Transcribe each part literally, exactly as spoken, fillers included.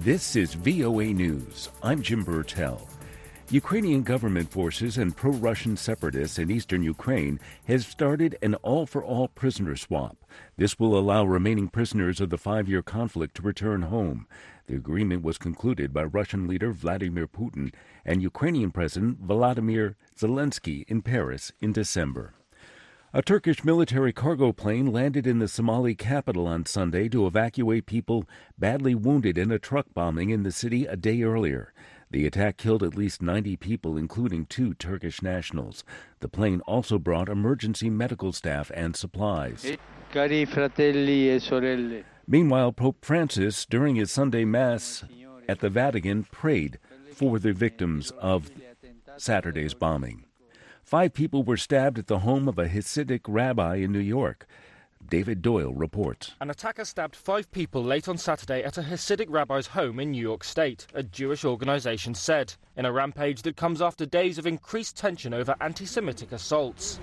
This is V O A News. I'm Jim Burtell. Ukrainian government forces and pro-Russian separatists in eastern Ukraine have started an all-for-all prisoner swap. This will allow remaining prisoners of the five-year conflict to return home. The agreement was concluded by Russian leader Vladimir Putin and Ukrainian President Volodymyr Zelensky in Paris in December. A Turkish military cargo plane landed in the Somali capital on Sunday to evacuate people badly wounded in a truck bombing in the city a day earlier. The attack killed at least ninety people, including two Turkish nationals. The plane also brought emergency medical staff and supplies. Cari fratelli e sorelle. Meanwhile, Pope Francis, during his Sunday Mass at the Vatican, prayed for the victims of Saturday's bombing. Five people were stabbed at the home of a Hasidic rabbi in New York. David Doyle reports. An attacker stabbed five people late on Saturday at a Hasidic rabbi's home in New York State, a Jewish organization said, in a rampage that comes after days of increased tension over anti-Semitic assaults.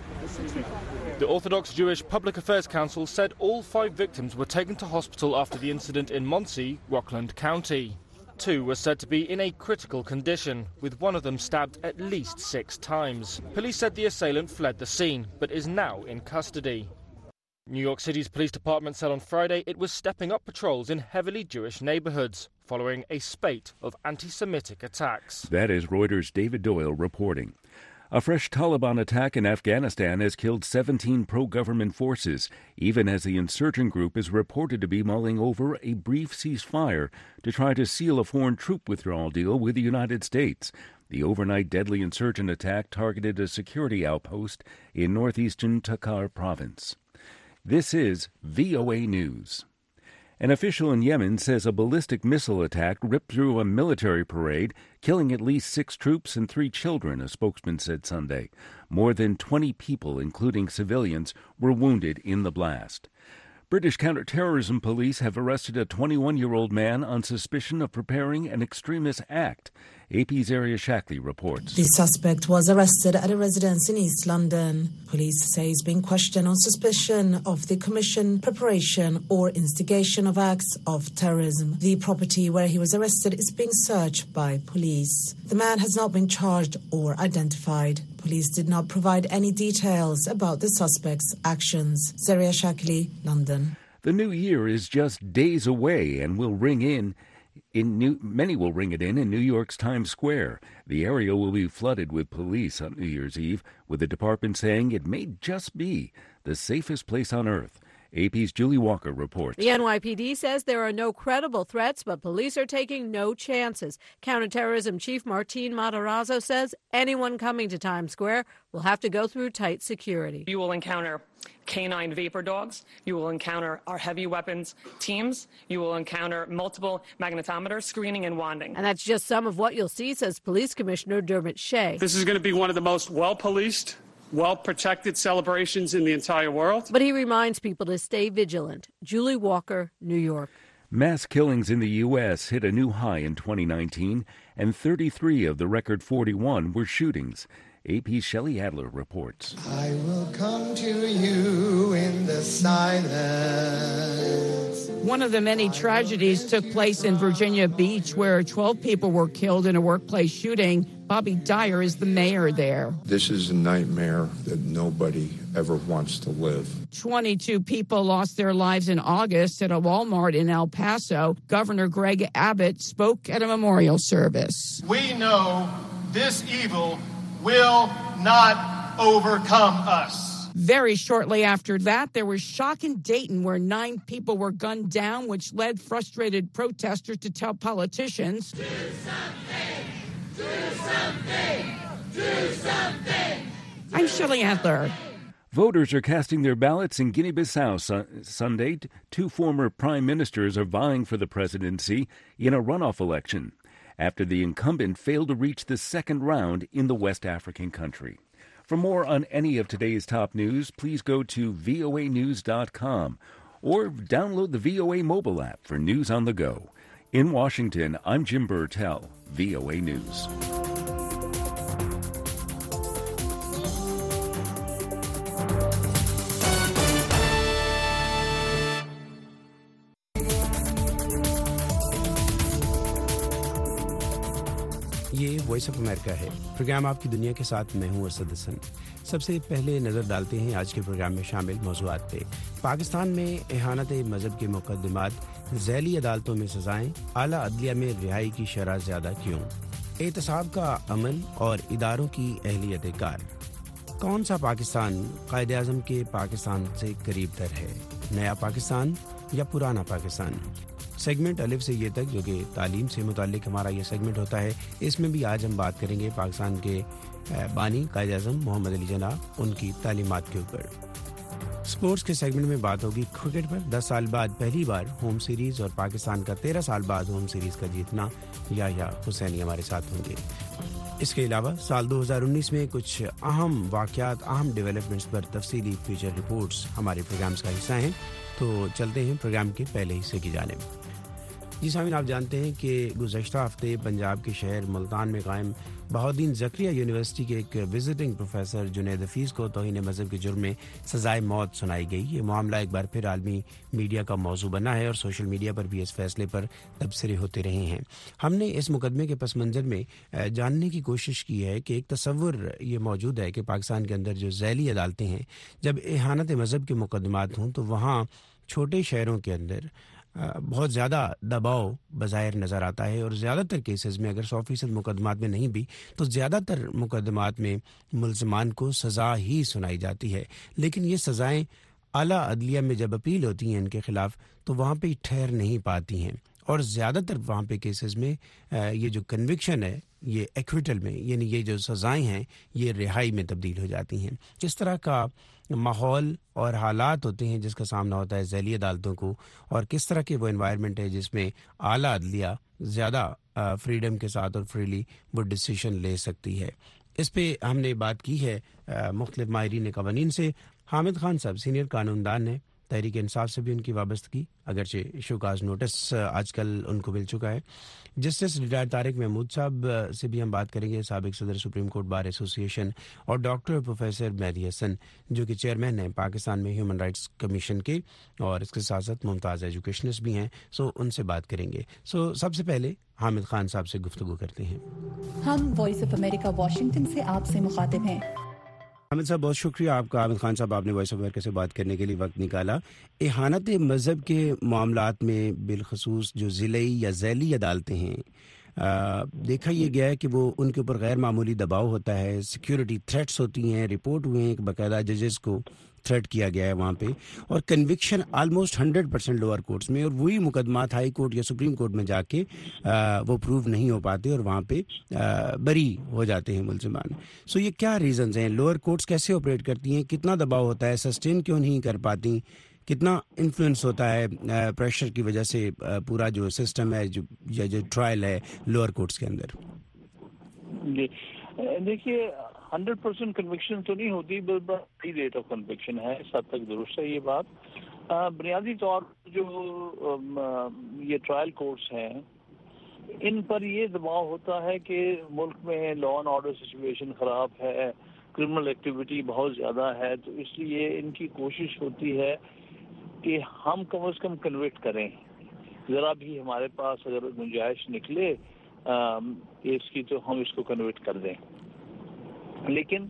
The Orthodox Jewish Public Affairs Council said all five victims were taken to hospital after the incident in Monsey, Rockland County. Two were said to be in a critical condition, with one of them stabbed at least six times. Police said the assailant fled the scene, but is now in custody. New York City's police department said on Friday it was stepping up patrols in heavily Jewish neighborhoods, following a spate of anti-Semitic attacks. That is Reuters' David Doyle reporting. A fresh Taliban attack in Afghanistan has killed seventeen pro-government forces, even as the insurgent group is reported to be mulling over a brief ceasefire to try to seal a foreign troop withdrawal deal with the United States. The overnight deadly insurgent attack targeted a security outpost in northeastern Takhar province. This is V O A News. An official in Yemen says a ballistic missile attack ripped through a military parade, killing at least six troops and three children, a spokesman said Sunday. More than twenty people, including civilians, were wounded in the blast. British counterterrorism police have arrested a twenty-one-year-old man on suspicion of preparing an extremist act. A P's Zaria Shackley reports. The suspect was arrested at a residence in East London. Police say he's being questioned on suspicion of the commission, preparation or instigation of acts of terrorism. The property where he was arrested is being searched by police. The man has not been charged or identified. Police did not provide any details about the suspect's actions. Zaria Shackley, London. The new year is just days away and will ring in In New, many will ring it in in New York's Times Square. The area will be flooded with police on New Year's Eve, with the department saying it may just be the safest place on earth. A P's Julie Walker reports. The N Y P D says there are no credible threats, but police are taking no chances. Counterterrorism Chief Martin Matarazzo says anyone coming to Times Square will have to go through tight security. You will encounter canine vapor dogs. You will encounter our heavy weapons teams. You will encounter multiple magnetometers, screening and wanding. And that's just some of what you'll see, says Police Commissioner Dermot Shea. This is going to be one of the most well-policed, well-protected celebrations in the entire world. But he reminds people to stay vigilant. Julie Walker, New York. Mass killings in the U S hit a new high in twenty nineteen, and thirty-three of the record forty-one were shootings. A P's Shelley Adler reports. I will come to you in the silence. One of the many tragedies took place in Virginia Beach, where twelve people were killed in a workplace shooting. Bobby Dyer is the mayor there. This is a nightmare that nobody ever wants to live. twenty-two people lost their lives in August at a Walmart in El Paso. Governor Greg Abbott spoke at a memorial service. We know this evil will not overcome us. Very shortly after that, there was shock in Dayton where nine people were gunned down, which led frustrated protesters to tell politicians, do something, do something, do something. I'm Shelley Adler. Voters are casting their ballots in Guinea-Bissau su- Sunday. Two former prime ministers are vying for the presidency in a runoff election after the incumbent failed to reach the second round in the West African country. For more on any of today's top news, please go to V O A news dot com or download the V O A mobile app for news on the go. In Washington, I'm Jim Burtell, V O A News. یہ Voice of امریکہ ہے، programme آپ کی دنیا کے ساتھ میں ہوں اسد حسن۔ سب سے پہلے نظر ڈالتے ہیں آج کے پروگرام میں شامل موضوعات پہ۔ پاکستان میں اہانت مذہب کے مقدمات، ذیلی عدالتوں میں سزائیں، اعلیٰ عدلیہ میں رہائی کی شرح زیادہ کیوں، احتساب کا عمل اور اداروں کی اہلیت کار۔ کون سا پاکستان قائد اعظم کے پاکستان سے قریب تر ہے، نیا پاکستان یا پرانا پاکستان؟ سیگمنٹ الف سے یہ تک، جو کہ تعلیم سے متعلق ہمارا یہ سیگمنٹ ہوتا ہے، اس میں بھی آج ہم بات کریں گے پاکستان کے بانی قائد اعظم محمد علی جناح، ان کی تعلیمات کے اوپر۔ سپورٹس کے سیگمنٹ میں بات ہوگی کرکٹ پر، دس سال بعد پہلی بار ہوم سیریز اور پاکستان کا تیرہ سال بعد ہوم سیریز کا جیتنا، یحییٰ حسینی ہمارے ساتھ ہوں گے۔ اس کے علاوہ سال دو ہزار انیس میں کچھ اہم واقعات، اہم ڈیولپمنٹس پر تفصیلی فیچر رپورٹس ہمارے پروگرامز کا حصہ ہیں۔ تو چلتے ہیں پروگرام کے پہلے حصے کی جانب۔ جی سامعین، آپ جانتے ہیں کہ گزشتہ ہفتے پنجاب کے شہر ملتان میں قائم بہاؤالدین زکریا یونیورسٹی کے ایک وزٹنگ پروفیسر جنید حفیظ کو توہین مذہب کے جرم میں سزائے موت سنائی گئی۔ یہ معاملہ ایک بار پھر عالمی میڈیا کا موضوع بنا ہے اور سوشل میڈیا پر بھی اس فیصلے پر تبصرے ہوتے رہے ہیں۔ ہم نے اس مقدمے کے پس منظر میں جاننے کی کوشش کی ہے کہ ایک تصور یہ موجود ہے کہ پاکستان کے اندر جو ذیلی عدالتیں ہیں، جب اہانت مذہب کے مقدمات ہوں تو وہاں چھوٹے شہروں کے اندر بہت زیادہ دباؤ بظاہر نظر آتا ہے، اور زیادہ تر کیسز میں، اگر سو فیصد مقدمات میں نہیں بھی تو زیادہ تر مقدمات میں ملزمان کو سزا ہی سنائی جاتی ہے، لیکن یہ سزائیں اعلیٰ عدلیہ میں جب اپیل ہوتی ہیں ان کے خلاف تو وہاں پہ ٹھہر نہیں پاتی ہیں، اور زیادہ تر وہاں پہ کیسز میں یہ جو کنوکشن ہے یہ ایکویٹل میں، یعنی یہ جو سزائیں ہیں یہ رہائی میں تبدیل ہو جاتی ہیں۔ کس طرح کا ماحول اور حالات ہوتے ہیں جس کا سامنا ہوتا ہے ذیلی عدالتوں کو، اور کس طرح کے وہ انوائرمنٹ ہے جس میں اعلیٰ عدلیہ زیادہ فریڈم کے ساتھ اور فریلی وہ ڈیسیشن لے سکتی ہے۔ اس پہ ہم نے بات کی ہے مختلف ماہرین قوانین سے۔ حامد خان صاحب سینئر قانون دان ہیں، تحریک انصاف سے بھی ان کی وابستگی، اگرچہ شوکاز نوٹس آج کل ان کو مل چکا ہے۔ جسٹس ریٹائر طارق محمود صاحب سے بھی ہم بات کریں گے، سابق صدر سپریم کورٹ بار ایسوسی ایشن، اور ڈاکٹر پروفیسر مہدی حسن جو کہ چیئرمین ہیں پاکستان میں ہیومن رائٹس کمیشن کے، اور اس کے ساتھ ساتھ ممتاز ایجوکیشنسٹ بھی ہیں، سو ان سے بات کریں گے۔ سو سب سے پہلے حامد خان صاحب سے گفتگو کرتے ہیں۔ ہم وائس آف امریکہ واشنگٹن سے آپ سے مخاطب ہیں۔ حامد صاحب بہت شکریہ آپ کا۔ حامد خان صاحب، آپ نے وائس آف امریکہ سے بات کرنے کے لیے وقت نکالا۔ اہانت مذہب کے معاملات میں بالخصوص جو ضلعی یا ذیلی عدالتیں ہیں، دیکھا یہ گیا ہے کہ وہ ان کے اوپر غیر معمولی دباؤ ہوتا ہے، سیکیورٹی تھریٹس ہوتی ہیں، رپورٹ ہوئے ہیں کہ باقاعدہ ججز کو تھریٹ کیا گیا ہے وہاں پہ، اور conviction almost hundred percent lower courts میں، اور وہی مقدمات ہائی کورٹ یا سپریم کورٹ میں جا کے وہ پروو نہیں ہو پاتے اور وہاں پہ بری ہو جاتے ہیں ملزمان۔ سو یہ کیا ریزنز ہیں؟ لوور کورٹس کیسے آپریٹ کرتی ہیں؟ کتنا دباؤ ہوتا ہے؟ سسٹین کیوں نہیں کر پاتی؟ کتنا انفلوئنس ہوتا ہے پریشر کی وجہ سے پورا جو سسٹم ہے جو یا جو ٹرائل ہے لوور کورٹس کے اندر؟ جی دیکھیے، ہنڈریڈ پرسینٹ کنوکشن تو نہیں ہوتی، بس ہائی ریٹ آف کنوکشن ہے، اس حد تک درست ہے یہ بات۔ بنیادی طور پر جو یہ ٹرائل کورٹس ہیں ان پر یہ دباؤ ہوتا ہے کہ ملک میں لا اینڈ آرڈر سچویشن خراب ہے، کرمنل ایکٹیویٹی بہت زیادہ ہے، تو اس لیے ان کی کوشش ہوتی ہے کہ ہم کم از کم کنوکٹ کریں، ذرا بھی ہمارے پاس اگر گنجائش نکلے اس کی تو ہم اس کو کنوکٹ کر دیں۔ لیکن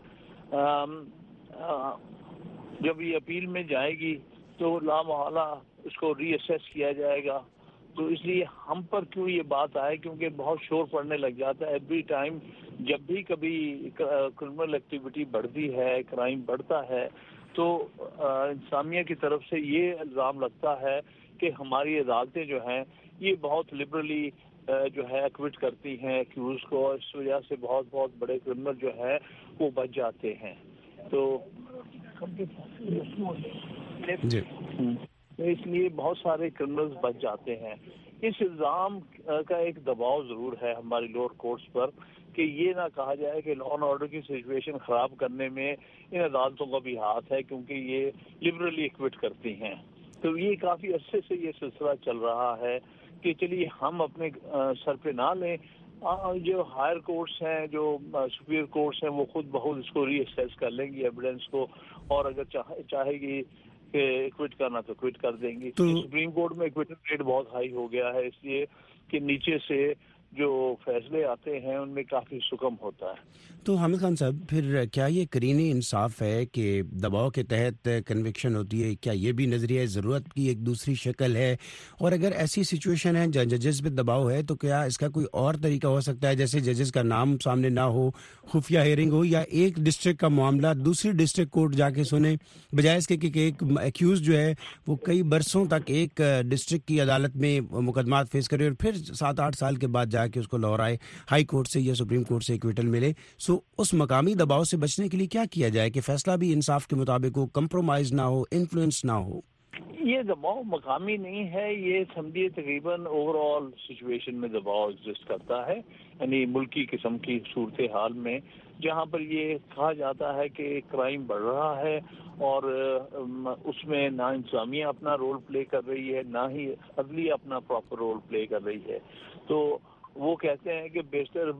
جب یہ اپیل میں جائے گی تو لامحالہ اس کو ری اسیس کیا جائے گا، تو اس لیے ہم پر کیوں یہ بات آئے، کیونکہ بہت شور پڑنے لگ جاتا ہے ایوری ٹائم جب بھی کبھی کرمنل ایکٹیویٹی بڑھتی ہے، کرائم بڑھتا ہے، تو انتظامیہ کی طرف سے یہ الزام لگتا ہے کہ ہماری عدالتیں جو ہیں یہ بہت لبرلی جو ہے ایکوٹ کرتی ہیں ایکیوز کو، اس وجہ سے بہت بہت بڑے کرمنل جو ہے وہ بچ جاتے ہیں۔ تو اس لیے بہت سارے کرمنلز بچ جاتے ہیں۔ اس الزام کا ایک دباؤ ضرور ہے ہماری لوور کورٹس پر کہ یہ نہ کہا جائے کہ لا اینڈ آرڈر کی سچویشن خراب کرنے میں ان عدالتوں کا بھی ہاتھ ہے، کیونکہ یہ لبرلی ایکوٹ کرتی ہیں۔ تو یہ کافی عرصے سے یہ سلسلہ چل رہا ہے کہ چلیے ہم اپنے سر پہ نہ لیں، جو ہائر کورٹس ہیں، جو سپیریئر کورٹس ہیں، وہ خود بخود اس کو ری اسیس کر لیں گی ایویڈنس کو، اور اگر چاہے گی کہ ایکوٹ کرنا تو ایکوٹ کر دیں گی۔ سپریم کورٹ میں ایکوٹل ریٹ بہت ہائی ہو گیا ہے، اس لیے کہ نیچے سے جو فیصلے آتے ہیں ان میں کافی سکم ہوتا ہے. تو حامد خان صاحب پھر کیا یہ کرینی انصاف ہے کہ دباؤ کے تحت کنوکشن ہوتی ہے؟ کیا یہ بھی نظریہ ضرورت کی ایک دوسری شکل ہے؟ اور اگر ایسی سچویشن ہے جہاں ججز پہ دباؤ ہے تو کیا اس کا کوئی اور طریقہ ہو سکتا ہے، جیسے ججز کا نام سامنے نہ ہو، خفیہ ہیئرنگ ہو، یا ایک ڈسٹرکٹ کا معاملہ دوسری ڈسٹرکٹ کورٹ جا کے سنیں، بجائے اس کے کہ ایک ایکیوز جو ہے وہ کئی برسوں تک ایک ڈسٹرکٹ کی عدالت میں مقدمات فیس کرے اور پھر سات آٹھ سال کے بعد جا کے اس کو لہرائے ہائی کورٹ سے یا سپریم کورٹ سے ایکویٹل ملے؟ سو اس مقامی دباؤ سے بچنے کے لیے کیا کیا جائے کہ فیصلہ بھی انصاف کے مطابق ہو، کمپرومائز نہ ہو، انفلوئنس نہ ہو؟ یہ دباؤ مقامی نہیں ہے، یہ سمجھیے تقریباً اوور آل سچویشن میں دباؤ ایگزسٹ کرتا ہے، یعنی ملکی قسم کی صورتحال میں جہاں پر یہ کہا جاتا ہے کہ کرائم بڑھ رہا ہے اور اس میں نہ انتظامیہ اپنا رول پلے کر رہی ہے نہ ہی عدلیہ اپنا پراپر رول پلے کر رہی ہے. تو وہ کہتے ہیں کہ بیشتر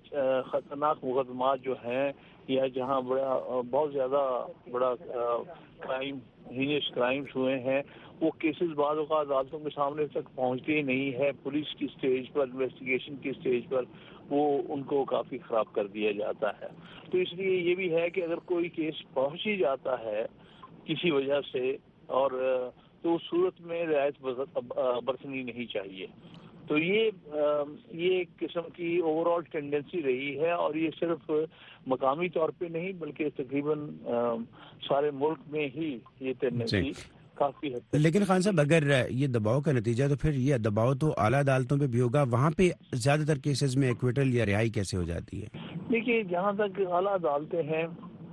خطرناک مقدمات جو ہیں یا جہاں بڑا بہت زیادہ بڑا کرائم ہینس کرائمز ہوئے ہیں وہ کیسز بعض اوقات عدالتوں کے سامنے تک پہنچتے ہی نہیں ہے، پولیس کی سٹیج پر، انویسٹیگیشن کی سٹیج پر وہ ان کو کافی خراب کر دیا جاتا ہے. تو اس لیے یہ بھی ہے کہ اگر کوئی کیس پہنچ ہی جاتا ہے کسی وجہ سے اور تو اس صورت میں رعایت برتنی نہیں چاہیے. تو یہ یہ ایک قسم کی اوور آل ٹینڈنسی رہی ہے اور یہ صرف مقامی طور پہ نہیں بلکہ تقریباً سارے ملک میں ہی یہ ٹینڈنسی کافی حد تک. لیکن خان صاحب اگر یہ دباؤ کا نتیجہ تو پھر یہ دباؤ تو اعلیٰ عدالتوں پہ بھی ہوگا، وہاں پہ زیادہ تر کیسز میں ایکویٹل یا رہائی کیسے ہو جاتی ہے؟ دیکھیے جہاں تک اعلیٰ عدالتیں ہیں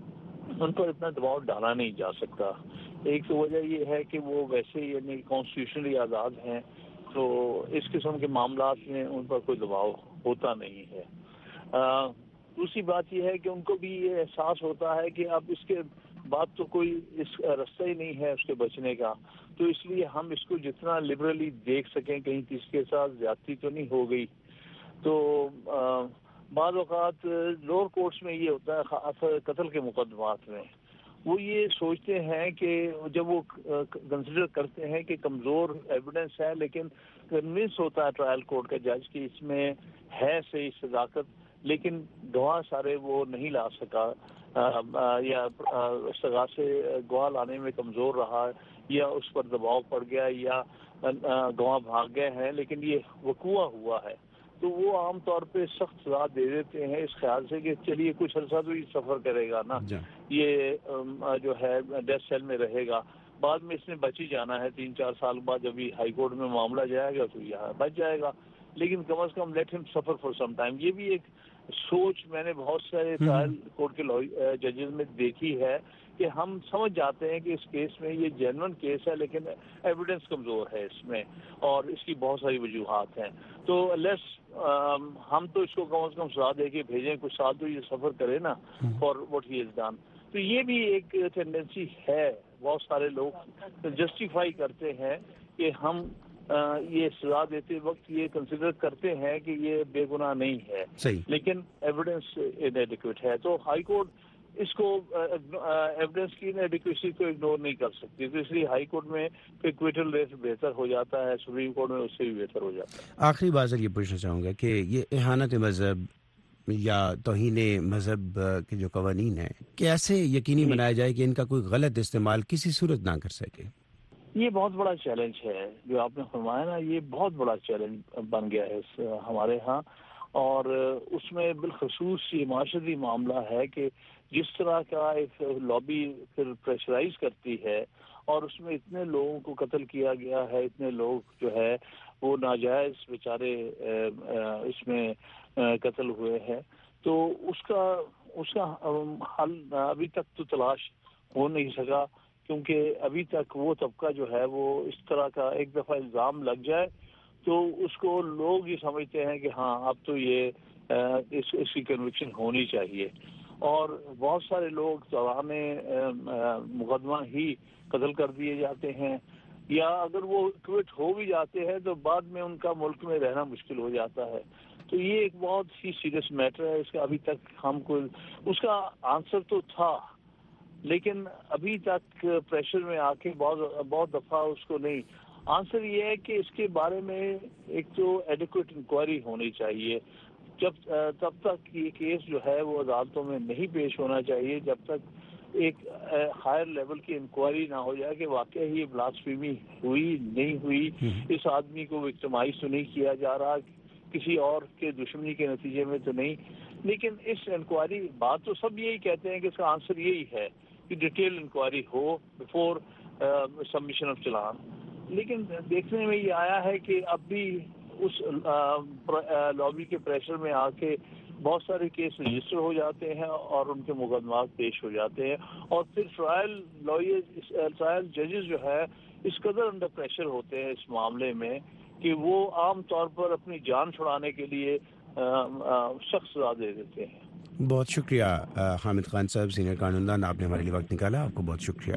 ان پر اتنا دباؤ ڈالا نہیں جا سکتا. ایک تو وجہ یہ ہے کہ وہ ویسے یعنی کانسٹیٹیوشنلی آزاد ہیں تو اس قسم کے معاملات میں ان پر کوئی دباؤ ہوتا نہیں ہے. دوسری بات یہ ہے کہ ان کو بھی یہ احساس ہوتا ہے کہ اب اس کے بعد تو کوئی اس رستہ ہی نہیں ہے اس کے بچنے کا، تو اس لیے ہم اس کو جتنا لبرلی دیکھ سکیں کہیں کسی کے ساتھ زیادتی تو نہیں ہو گئی. تو بعض اوقات لوور کورٹس میں یہ ہوتا ہے خاص قتل کے مقدمات میں وہ یہ سوچتے ہیں کہ جب وہ کنسیڈر کرتے ہیں کہ کمزور ایویڈنس ہے لیکن کنونس ہوتا ہے ٹرائل کورٹ کا جج کہ اس میں ہے صحیح صداقت لیکن گواہ سارے وہ نہیں لا سکا یا سزا سے گواہ لانے میں کمزور رہا یا اس پر دباؤ پڑ گیا یا گواہ بھاگ گئے ہیں لیکن یہ وقوع ہوا ہے تو وہ عام طور پہ سخت سزا دے دیتے ہیں اس خیال سے کہ چلیے کچھ عرصہ تو یہ سفر کرے گا نا، یہ جو ہے ڈیتھ سیل میں رہے گا، بعد میں اس نے بچ ہی جانا ہے، تین چار سال بعد جب یہ ہائی کورٹ میں معاملہ جائے گا تو یہاں بچ جائے گا، لیکن کم از کم لیٹ ہم سفر فار سم ٹائم. یہ بھی ایک سوچ میں نے بہت سارے ٹرائل کورٹ کے ججز میں دیکھی ہے کہ ہم سمجھ جاتے ہیں کہ اس کیس میں یہ جینون کیس ہے لیکن ایویڈنس کمزور ہے اس میں اور اس کی بہت ساری وجوہات ہیں تو لیس ہم تو اس کو کم از کم سزا دے کے بھیجیں، کچھ سال تو یہ سفر کرے نا for what he is done. تو یہ بھی ایک ٹینڈنسی ہے، بہت سارے لوگ جسٹیفائی کرتے ہیں کہ ہم یہ سزا دیتے وقت یہ کنسیڈر کرتے ہیں کہ یہ بے گناہ نہیں ہے لیکن ایویڈنس انیڈیکویٹ ہے. تو ہائی کورٹ اس کو ایویڈنس کی انیڈیکویسی کو اگنور نہیں کر سکتی تو اس لیے ہائی کورٹ میں ایکویٹل ریٹ بہتر ہو جاتا ہے، سپریم کورٹ میں اس سے بھی بہتر ہو جاتا ہے. آخری بات سر یہ پوچھنا چاہوں گا کہ یہ اہانت مذہب یا توہین مذہب کے جو قوانین ہیں کیسے یقینی بنایا جائے کہ ان کا کوئی غلط استعمال کسی صورت نہ کر سکے؟ یہ بہت بڑا چیلنج ہے جو آپ نے فرمایا نا، یہ بہت بڑا چیلنج بن گیا ہے ہمارے ہاں اور اس میں بالخصوص یہ معاشرتی معاملہ ہے کہ جس طرح کا ایک لابی پھر پریشرائز کرتی ہے اور اس میں اتنے لوگوں کو قتل کیا گیا ہے، اتنے لوگ جو ہے وہ ناجائز بیچارے اس میں قتل ہوئے ہیں تو اس کا اس کا حل ابھی تک تو تلاش ہو نہیں سکا کیونکہ ابھی تک وہ طبقہ جو ہے وہ اس طرح کا ایک دفعہ الزام لگ جائے تو اس کو لوگ یہ سمجھتے ہیں کہ ہاں اب تو یہ اس اس کی کنوکشن ہونی چاہیے اور بہت سارے لوگ دوران مقدمہ ہی قتل کر دیے جاتے ہیں یا اگر وہ کوئٹ ہو بھی جاتے ہیں تو بعد میں ان کا ملک میں رہنا مشکل ہو جاتا ہے. تو یہ ایک بہت ہی سیریس میٹر ہے، اس کا ابھی تک ہم کو اس کا آنسر تو تھا لیکن ابھی تک پریشر میں آ کے بہت بہت دفعہ اس کو نہیں آنسر یہ ہے کہ اس کے بارے میں ایک تو ایڈیکویٹ انکوائری ہونی چاہیے. جب تب تک یہ کیس جو ہے وہ عدالتوں میں نہیں پیش ہونا چاہیے جب تک ایک ہائر لیول کی انکوائری نہ ہو جائے کہ واقعی یہ بلاسفیمی ہوئی نہیں ہوئی, اس آدمی کو وکٹمائز تو نہیں کیا جا رہا, کسی اور کے دشمنی کے نتیجے میں تو نہیں. لیکن اس انکوائری بات تو سب یہی کہتے ہیں کہ اس کا آنسر یہی ہے کہ ڈیٹیل انکوائری ہو بیفور سبمیشن آف چلان. لیکن دیکھنے میں یہ آیا ہے کہ اب بھی اس لابی کے پریشر میں آ کے بہت سارے کیس رجسٹر ہو جاتے ہیں اور ان کے مقدمات پیش ہو جاتے ہیں, اور پھر ٹرائل لائر ٹرائل ججز جو ہے اس قدر انڈر پریشر ہوتے ہیں اس معاملے میں کہ وہ عام طور پر اپنی جان چھڑانے کے لیے سخت سزا دے دیتے ہیں. بہت شکریہ حامد خان صاحب, سینئر قانوندان, آپ نے ہمارے لیے وقت نکالا, آپ کو بہت شکریہ.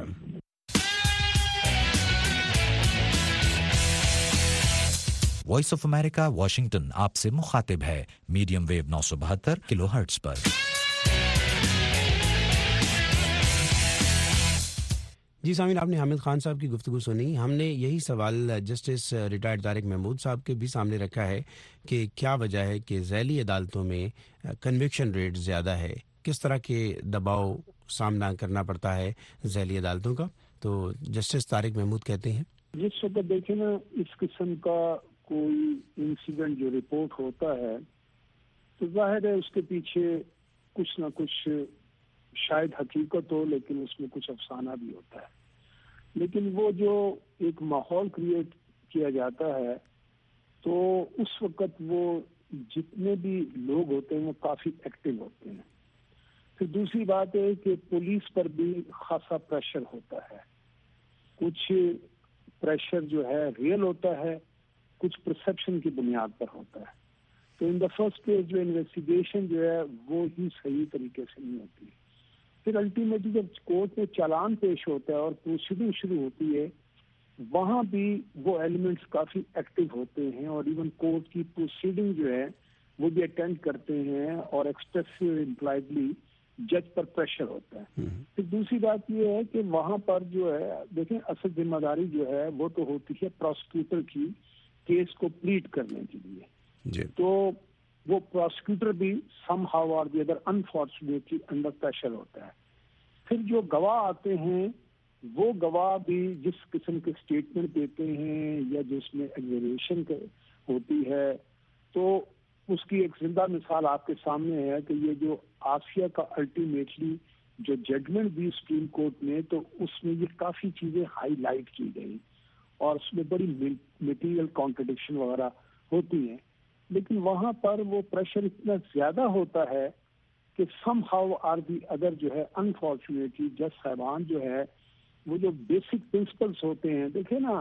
وائس آف امریکہ واشنگٹن آپ سے مخاطب ہے میڈیم ویو نو سو بہتر کلو ہرٹز پر. جی سامعین, آپ نے حامد خان صاحب کی گفتگو سنی. ہم نے یہی سوال جسٹس ریٹائرڈ طارق محمود صاحب کے بھی سامنے رکھا ہے کہ کیا وجہ ہے کہ ذیلی عدالتوں میں کنوکشن ریٹ زیادہ ہے, کس طرح کے دباؤ سامنا کرنا پڑتا ہے ذیلی عدالتوں کا. تو جسٹس طارق محمود کہتے ہیں, جس وقت دیکھیں نا اس قسم کا کوئی انسیڈنٹ جو رپورٹ ہوتا ہے تو ظاہر ہے اس کے پیچھے کچھ نہ کچھ شاید حقیقت ہو, لیکن اس میں کچھ افسانہ بھی ہوتا ہے. لیکن وہ جو ایک ماحول کریٹ کیا جاتا ہے تو اس وقت وہ جتنے بھی لوگ ہوتے ہیں وہ کافی ایکٹیو ہوتے ہیں. پھر دوسری بات ہے کہ پولیس پر بھی خاصا پریشر ہوتا ہے. کچھ پریشر جو ہے ریئل ہوتا ہے, کچھ پرسپشن کی بنیاد پر ہوتا ہے. تو ان دا فرسٹ پلیس جو انویسٹیگیشن جو ہے وہ ہی صحیح طریقے سے نہیں ہوتی. پھر الٹیمیٹلی جب کورٹ میں چالان پیش ہوتا ہے اور پروسیڈنگ شروع ہوتی ہے وہاں بھی وہ ایلیمنٹس کافی ایکٹیو ہوتے ہیں, اور ایون کورٹ کی پروسیڈنگ جو ہے وہ بھی اٹینڈ کرتے ہیں, اور ایکسپریسو امپلائڈلی جج پر پریشر ہوتا ہے. پھر دوسری بات یہ ہے کہ وہاں پر جو ہے دیکھیں اصل ذمہ داری جو ہے وہ تو ہوتی ہے پروسیکیوٹر کی کیس کو پلیٹ کرنے کے لیے. جی. تو وہ پروسیکیوٹر بھی somehow or the other unfortunately under pressure ہوتا ہے. پھر جو گواہ آتے ہیں وہ گواہ بھی جس قسم کے اسٹیٹمنٹ دیتے ہیں یا جس میں ایگزیبیشن ہوتی ہے تو اس کی ایک زندہ مثال آپ کے سامنے ہے کہ یہ جو آسیہ کا الٹیمیٹلی جو ججمنٹ دی سپریم کورٹ نے تو اس میں یہ کافی چیزیں ہائی لائٹ کی گئی اور اس میں بڑی میٹیریل کانٹرڈکشن وغیرہ ہوتی ہیں. لیکن وہاں پر وہ پریشر اتنا زیادہ ہوتا ہے کہ somehow or the other جو ہے انفارچونیٹلی جج صاحبان جو ہے وہ جو بیسک پرنسپلس ہوتے ہیں دیکھیں نا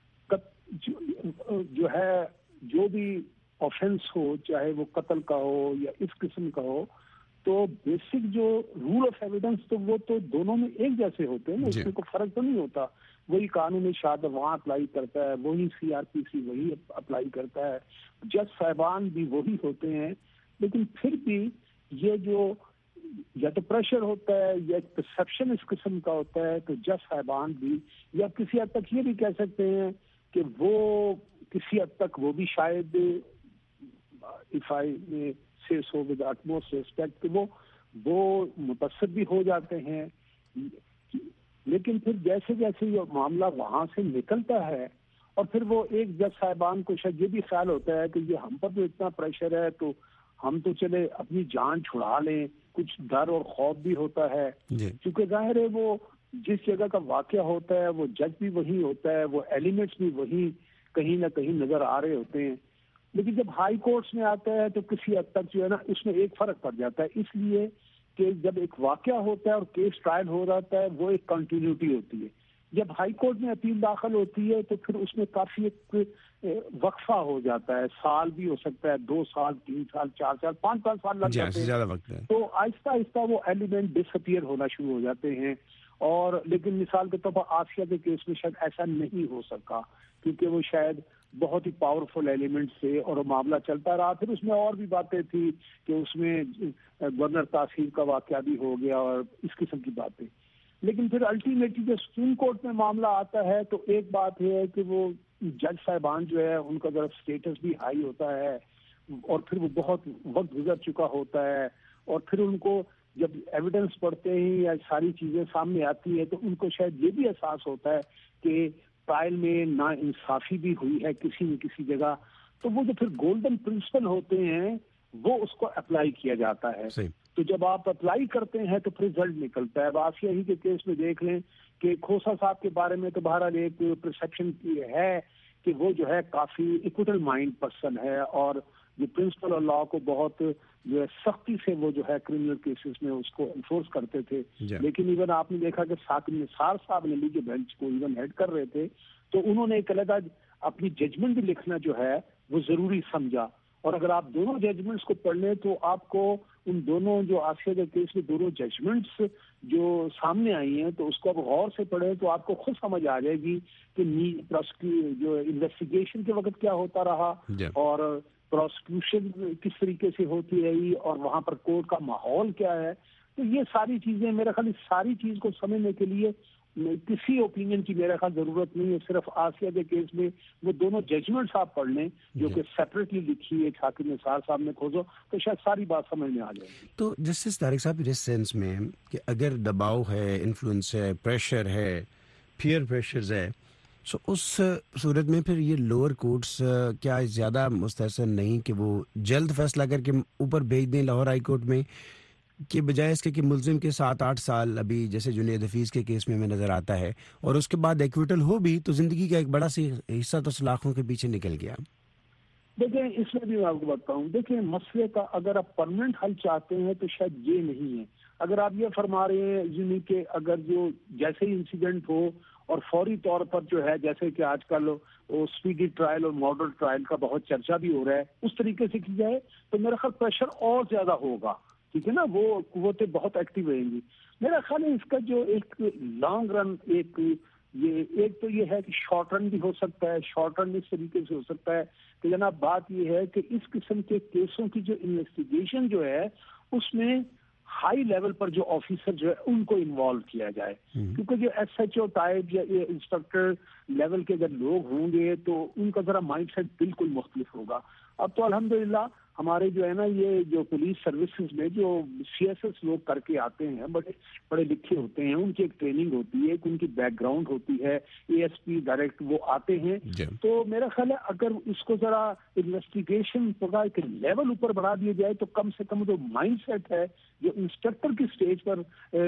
جو ہے جو بھی آفینس ہو چاہے وہ قتل کا ہو یا اس قسم کا ہو تو بیسک جو رول آف ایویڈنس تو وہ تو دونوں میں ایک جیسے ہوتے ہیں نا, اس میں کوئی فرق تو نہیں ہوتا. وہی قانون شاد وہاں اپلائی کرتا ہے, وہی سی آر پی سی وہی اپلائی کرتا ہے, جج صاحبان بھی وہی ہوتے ہیں. لیکن پھر بھی یہ جو یا تو پریشر ہوتا ہے یا پرسیپشن اس قسم کا ہوتا ہے تو جج صاحبان بھی یا کسی حد تک یہ بھی کہہ سکتے ہیں کہ وہ کسی حد تک وہ بھی شاید if I may say so with the utmost respect کہ وہ وہ متاثر بھی ہو جاتے ہیں. لیکن پھر جیسے جیسے یہ معاملہ وہاں سے نکلتا ہے اور پھر وہ ایک جج صاحبان کو شاید یہ بھی خیال ہوتا ہے کہ یہ ہم پر تو اتنا پریشر ہے تو ہم تو چلے اپنی جان چھڑا لیں, کچھ ڈر اور خوف بھی ہوتا ہے کیونکہ ظاہر ہے وہ جس جگہ کا واقعہ ہوتا ہے وہ جج بھی وہی ہوتا ہے, وہ ایلیمنٹس بھی وہی کہیں نہ کہیں نظر آ رہے ہوتے ہیں. لیکن جب ہائی کورٹس میں آتا ہے تو کسی حد تک جو ہے نا اس میں ایک فرق پڑ جاتا ہے, اس لیے کہ جب ایک واقعہ ہوتا ہے اور کیس ٹرائل ہو رہا ہے وہ ایک کنٹینیوٹی ہوتی ہے. جب ہائی کورٹ میں اپیل داخل ہوتی ہے تو پھر اس میں کافی ایک وقفہ ہو جاتا ہے, سال بھی ہو سکتا ہے, دو سال, تین سال, چار سال, پانچ پانچ سال لگ جاتے ہیں. تو آہستہ آہستہ وہ ایلیمنٹ ڈس اپیئر ہونا شروع ہو جاتے ہیں. اور لیکن مثال کے طور پر آسیہ کے کیس میں شاید ایسا نہیں ہو سکا کیونکہ وہ شاید بہت ہی پاورفل ایلیمنٹ سے اور وہ معاملہ چلتا رہا. پھر اس میں اور بھی باتیں تھی کہ اس میں گورنر تاثیر کا واقعہ بھی ہو گیا اور اس قسم کی باتیں. لیکن پھر الٹیمیٹلی جب سپریم کورٹ میں معاملہ آتا ہے تو ایک بات یہ ہے کہ وہ جج صاحبان جو ہے ان کا ذرا اسٹیٹس بھی ہائی ہوتا ہے اور پھر وہ بہت وقت گزر چکا ہوتا ہے اور پھر ان کو جب ایویڈنس پڑھتے ہیں یا ساری چیزیں سامنے آتی ہے تو ان کو شاید یہ بھی احساس ہوتا ہے کہ ٹرائل میں نا انصافی بھی ہوئی ہے کسی نہ کسی جگہ، تو وہ جو پھر گولڈن پرنسپل ہوتے ہیں وہ اس کو اپلائی کیا جاتا ہے. تو جب آپ اپلائی کرتے ہیں تو پھر رزلٹ نکلتا ہے. اب آسیہ ہی کے کیس میں دیکھ لیں کہ کھوسا صاحب کے بارے میں تو بہرحال ایک پرسیپشن ہے کہ وہ جو ہے کافی ایکوٹل مائنڈ پرسن ہے اور جو پرنسپل اور لا کو بہت جو ہے سختی سے وہ جو ہے کرمنل کیسز میں اس کو انفورس کرتے تھے. لیکن ایون آپ نے دیکھا کہ ثاقب نثار صاحب نے بھی جو بینچ کو ایون ہیڈ کر رہے تھے تو انہوں نے ایک علیحدہ اپنی ججمنٹ بھی لکھنا جو ہے وہ ضروری سمجھا. اور اگر آپ دونوں ججمنٹس کو پڑھ لیں تو آپ کو ان دونوں جو آسیہ کے کیس میں دونوں ججمنٹس جو سامنے آئی ہیں تو اس کو آپ غور سے پڑھیں تو آپ کو خود سمجھ آ جائے گی کہ جو انویسٹیگیشن کے وقت کیا ہوتا رہا اور پروسیکیوشن کس طریقے سے ہوتی رہی اور وہاں پر کورٹ کا ماحول کیا ہے. تو یہ ساری چیزیں میرا خیال اس ساری چیز کو سمجھنے کے لیے کسی اوپینین کی میرا خیال ضرورت نہیں ہے. صرف آسیہ کے کیس میں وہ دونوں ججمنٹس آپ پڑھ لیں جو کہ سیپریٹلی لکھی ہے ثاقب نثار صاحب نے کھوجو تو شاید ساری بات سمجھ میں آ جائے گی. تو جسٹس طارق صاحب اس سینس میں کہ اگر دباؤ ہے، انفلوئنس ہے، پریشر ہے، پیئر پریشرز ہے، سو اس صورت میں پھر یہ لوور کورٹس کیا زیادہ مستحسن نہیں کہ وہ جلد فیصلہ کر کے اوپر بھیج دیں لاہور ہائی کورٹ میں کہ بجائے اس کے کہ ملزم کے سات آٹھ سال ابھی جیسے جنید حفیظ کے کیس میں ہمیں نظر آتا ہے اور اس کے بعد ایکویٹل ہو بھی تو زندگی کا ایک بڑا سی حصہ تو سلاخوں کے پیچھے نکل گیا. دیکھیں اس میں بھی میں آپ کو بتاؤں، دیکھیں مسئلے کا اگر آپ پرماننٹ حل چاہتے ہیں تو شاید یہ نہیں ہے. اگر آپ یہ فرما رہے ہیں یعنی کہ اگر جو جیسے ہی انسیڈنٹ ہو اور فوری طور پر جو ہے جیسے کہ آج کل وہ اسپیڈی ٹرائل اور ماڈل ٹرائل کا بہت چرچا بھی ہو رہا ہے اس طریقے سے کی جائے تو میرا خیال پریشر اور زیادہ ہوگا. ٹھیک ہے نا، وہ قوتیں بہت ایکٹیو رہیں گی. میرا خیال ہے اس کا جو ایک لانگ رن ایک یہ ایک تو یہ ہے کہ شارٹ رن بھی ہو سکتا ہے. شارٹ رن اس طریقے سے ہو سکتا ہے کہ جناب بات یہ ہے کہ اس قسم کے کیسوں کی جو انویسٹیگیشن جو ہے اس میں ہائی لیول پر جو آفیسر جو ہے ان کو انوالو کیا جائے، کیونکہ جو ایس ایچ او ٹائپ یا انسپیکٹر لیول کے اگر لوگ ہوں گے تو ان کا ذرا مائنڈ سیٹ بالکل مختلف ہوگا. اب تو الحمدللہ ہمارے جو ہے نا یہ جو پولیس سروسز میں جو سی ایس ایس لوگ کر کے آتے ہیں بڑے پڑھے لکھے ہوتے ہیں، ان کی ایک ٹریننگ ہوتی ہے، ایک ان کی بیک گراؤنڈ ہوتی ہے، اے ایس پی ڈائریکٹ وہ آتے ہیں. تو میرا خیال ہے اگر اس کو ذرا انویسٹیگیشن کا ایک لیول اوپر بڑھا دیا جائے تو کم سے کم جو مائنڈ سیٹ ہے جو انسپیکٹر کی سٹیج پر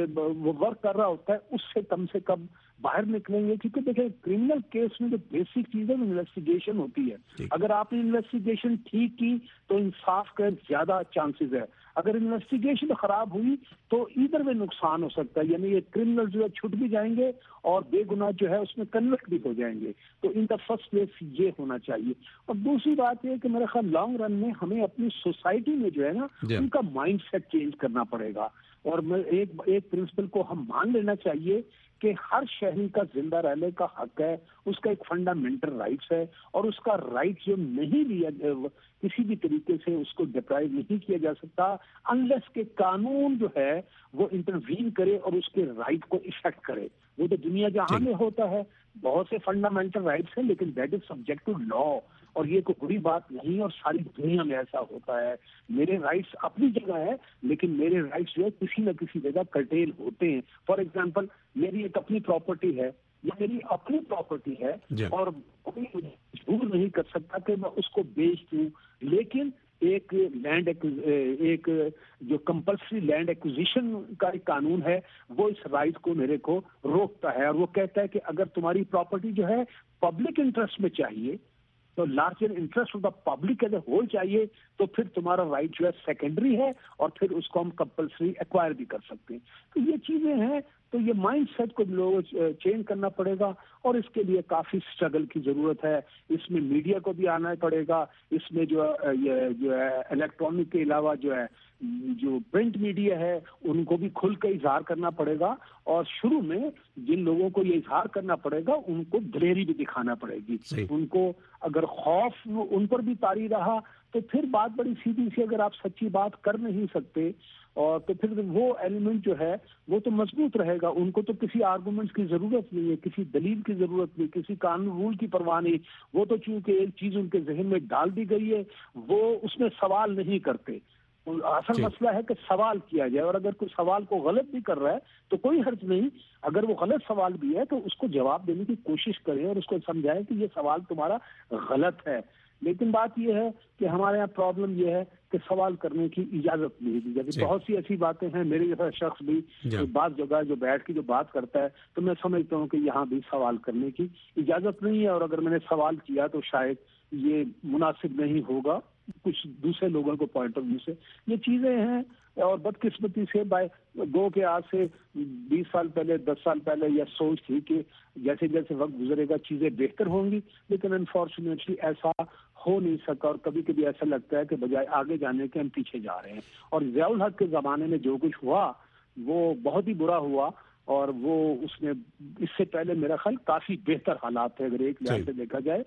وہ ورک کر رہا ہوتا ہے اس سے کم سے کم باہر نکلیں گے. کیونکہ دیکھیں کرمنل کیس میں جو بیسک چیز ہے انویسٹیگیشن ہوتی ہے. اگر آپ نے انویسٹیگیشن ٹھیک کی تو انصاف کا زیادہ چانسز ہے. اگر انویسٹیگیشن خراب ہوئی تو ادھر میں نقصان ہو سکتا ہے، یعنی یہ کرمنل جو ہے چھٹ بھی جائیں گے اور بے گناہ جو ہے اس میں کنوکٹ بھی ہو جائیں گے. تو ان دا فرسٹ پلیس یہ ہونا چاہیے. اور دوسری بات یہ کہ میرا خیال لانگ رن میں ہمیں اپنی سوسائٹی میں جو ہے نا ان کا مائنڈ سیٹ چینج کرنا پڑے گا. اور ایک ایک پرنسپل کو ہم مان لینا چاہیے کہ ہر شہری کا زندہ رہنے کا حق ہے، اس کا ایک فنڈامنٹل رائٹس ہے اور اس کا رائٹ جو نہیں لیا کسی بھی طریقے سے اس کو ڈپرائیو نہیں کیا جا سکتا انلیس کہ قانون جو ہے وہ انٹروین کرے اور اس کے رائٹ کو افیکٹ کرے. وہ تو دنیا جہاں میں ہوتا ہے بہت سے فنڈامنٹل رائٹس ہیں لیکن that is subject to law اور یہ کوئی بری بات نہیں اور ساری دنیا میں ایسا ہوتا ہے. میرے رائٹس اپنی جگہ ہے لیکن میرے رائٹس جو ہے کسی نہ کسی جگہ کرٹیل ہوتے ہیں. فار ایگزامپل میری ایک اپنی پراپرٹی ہے، یہ میری اپنی پراپرٹی ہے اور کوئی مجبور نہیں کر سکتا کہ میں اس کو بیچ دوں. لیکن ایک لینڈ ایک جو کمپلسری لینڈ ایکوزیشن کا ایک قانون ہے وہ اس رائٹ کو میرے کو روکتا ہے اور وہ کہتا ہے کہ اگر تمہاری پراپرٹی جو ہے پبلک انٹرسٹ میں چاہیے تو larger interest of the public as a whole چاہیے تو پھر تمہارا رائٹ جو ہے سیکنڈری ہے اور پھر اس کو ہم کمپلسری ایکوائر بھی کر سکتے ہیں. تو یہ چیزیں ہیں تو یہ مائنڈ سیٹ کو لوگوں چینج کرنا پڑے گا اور اس کے لیے کافی اسٹرگل کی ضرورت ہے. اس میں میڈیا کو بھی آنا پڑے گا، اس میں جو یہ جو ہے الیکٹرانک کے علاوہ جو ہے جو پرنٹ میڈیا ہے ان کو بھی کھل کے اظہار کرنا پڑے گا اور شروع میں جن لوگوں کو یہ اظہار کرنا پڑے گا ان کو دلیری بھی دکھانا پڑے گی. ان کو اگر خوف ان پر بھی طاری رہا تو پھر بات بڑی سیدھی سی، اگر آپ سچی بات کر نہیں سکتے اور تو پھر وہ ایلیمنٹ جو ہے وہ تو مضبوط رہے گا. ان کو تو کسی آرگومنٹس کی ضرورت نہیں ہے، کسی دلیل کی ضرورت نہیں، کسی قانون رول کی پرواہ نہیں. وہ تو چونکہ ایک چیز ان کے ذہن میں ڈال دی گئی ہے، وہ اس میں سوال نہیں کرتے. اصل مسئلہ ہے کہ سوال کیا جائے، اور اگر کوئی سوال کو غلط بھی کر رہا ہے تو کوئی حرج نہیں. اگر وہ غلط سوال بھی ہے تو اس کو جواب دینے کی کوشش کریں اور اس کو سمجھائیں کہ یہ سوال تمہارا غلط ہے. لیکن بات یہ ہے کہ ہمارے یہاں پرابلم یہ ہے کہ سوال کرنے کی اجازت نہیں دی جاتی. بہت سی ایسی باتیں ہیں، میرے جیسا شخص بھی بعض جگہ جو بیٹھ کے جو بات کرتا ہے تو میں سمجھتا ہوں کہ یہاں بھی سوال کرنے کی اجازت نہیں ہے، اور اگر میں نے سوال کیا تو شاید یہ مناسب نہیں ہوگا کچھ دوسرے لوگوں کو پوائنٹ آف ویو سے. یہ چیزیں ہیں، اور بدقسمتی سے بائی گو کے آج سے بیس سال پہلے دس سال پہلے یہ سوچ تھی کہ جیسے جیسے وقت گزرے گا چیزیں بہتر ہوں گی، لیکن انفارچونیٹلی ایسا ہو نہیں سکا، اور کبھی کبھی ایسا لگتا ہے کہ بجائے آگے جانے کے ہم پیچھے جا رہے ہیں. اور ضیاء الحق کے زمانے میں جو کچھ ہوا وہ بہت ہی برا ہوا، اور وہ اس میں اس سے پہلے میرا خیال کافی بہتر حالات تھے اگر ایک لحاظ سے دیکھا جائے.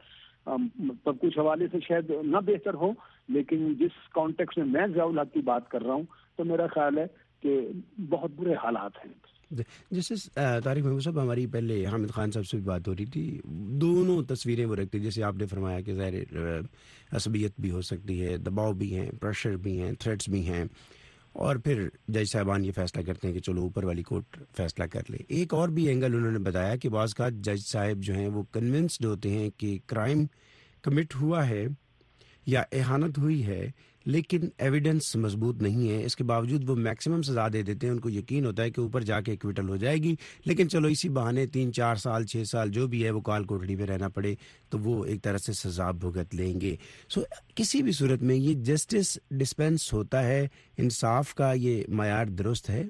تب کچھ حوالے سے شاید نہ بہتر ہو، لیکن جس کانٹیکس میں میں ضیاء الحق کی بات کر رہا ہوں تو میرا خیال ہے کہ بہت برے حالات ہیں. جیسے طارق محمود صاحب، ہماری پہلے حامد خان صاحب سے بھی بات ہو رہی تھی، دونوں تصویریں وہ رکھتے، جیسے آپ نے فرمایا کہ ظاہر عصبیت بھی ہو سکتی ہے، دباؤ بھی ہیں، پریشر بھی ہیں، تھریٹس بھی ہیں، اور پھر جج صاحبان یہ فیصلہ کرتے ہیں کہ چلو اوپر والی کورٹ فیصلہ کر لے. ایک اور بھی اینگل انہوں نے بتایا کہ بعض کا جج صاحب جو ہیں وہ کنونسڈ ہوتے ہیں کہ کرائم کمٹ ہوا ہے یا اہانت ہوئی ہے، لیکن ایویڈنس مضبوط نہیں ہے. اس کے باوجود وہ میکسیمم سزا دے دیتے ہیں. ان کو یقین ہوتا ہے کہ اوپر جا کے ایکویٹل ہو جائے گی، لیکن چلو اسی بہانے تین چار سال چھ سال جو بھی ہے وہ کال کوٹڑی میں رہنا پڑے تو وہ ایک طرح سے سزا بھگت لیں گے. سو کسی بھی صورت میں یہ جسٹس ڈسپینس ہوتا ہے، انصاف کا یہ معیار درست ہے؟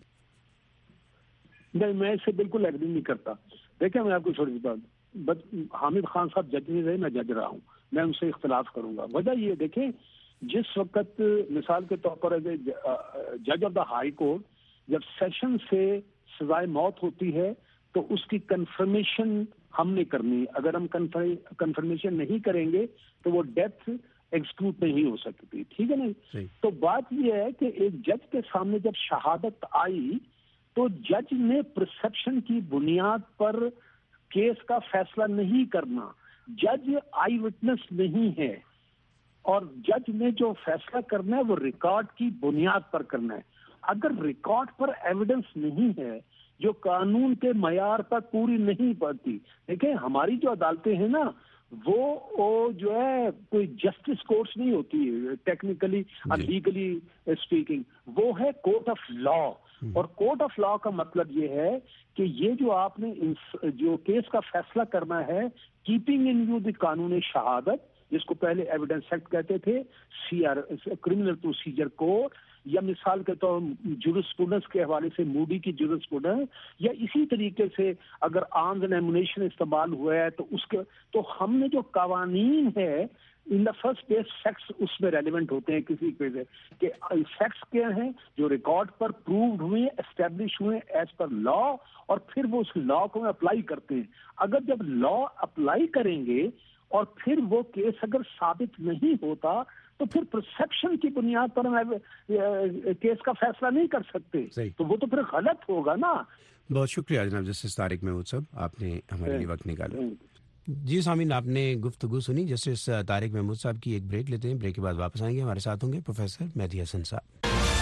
نہیں، میں اس سے بالکل ایگری نہیں کرتا. دیکھیں میں آپ کو چھوٹی سی بات، حامد خان صاحب جج نہیں رہے، میں جج رہا ہوں، میں ان سے اختلاف کروں گا. وجہ یہ دیکھیں، جس وقت مثال کے طور پر جج آف دا ہائی کورٹ جب سیشن سے سزائے موت ہوتی ہے تو اس کی کنفرمیشن ہم نے کرنی. اگر ہم کنفرمیشن نہیں کریں گے تو وہ ڈیتھ ایکسکیوٹ نہیں ہو سکتی. ٹھیک ہے نا؟ تو بات یہ ہے کہ ایک جج کے سامنے جب شہادت آئی تو جج نے پرسپشن کی بنیاد پر کیس کا فیصلہ نہیں کرنا. جج آئی وٹنس نہیں ہے، اور جج نے جو فیصلہ کرنا ہے وہ ریکارڈ کی بنیاد پر کرنا ہے. اگر ریکارڈ پر ایویڈنس نہیں ہے جو قانون کے معیار پر پوری نہیں پڑتی، دیکھیں ہماری جو عدالتیں ہیں نا وہ جو ہے کوئی جسٹس کورٹس نہیں ہوتی ٹیکنیکلی اور لیگلی اسپیکنگ، وہ ہے کورٹ آف لا. اور کورٹ آف لا کا مطلب یہ ہے کہ یہ جو آپ نے جو کیس کا فیصلہ کرنا ہے کیپنگ ان ویو دی قانون شہادت، جس کو پہلے ایویڈنس ایکٹ کہتے تھے، C R criminal procedure code, یا مثال کے طور جورسپروڈنس کے حوالے سے موڈی کی جورسپروڈنس، یا اسی طریقے سے اگر آرمز اینڈ ایمونیشن استعمال ہوا ہے تو اس کے تو ہم نے جو قوانین ہے in the first place facts اس میں ریلیونٹ ہوتے ہیں کسی پہ سے کہ فیکٹس کیا ہیں جو ریکارڈ پر پرووڈ ہوئے اسٹیبلش ہوئے ایز پر لا، اور پھر وہ اس لا کو اپلائی کرتے ہیں. اگر جب لا اپلائی کریں گے اور پھر وہ کیس اگر ثابت نہیں ہوتا تو پھر پرسپشن کی بنیاد پر ہم کیس کا فیصلہ نہیں کر سکتے، تو وہ تو پھر غلط ہوگا نا. بہت شکریہ جناب جسٹس طارق محمود صاحب، آپ نے ہمارے لیے وقت نکالا. جی سامعین، آپ نے گفتگو سنی جسٹس طارق محمود صاحب کی. ایک بریک لیتے ہیں، بریک کے بعد واپس آئیں گے. ہمارے ساتھ ہوں گے پروفیسر مہدی حسن صاحب.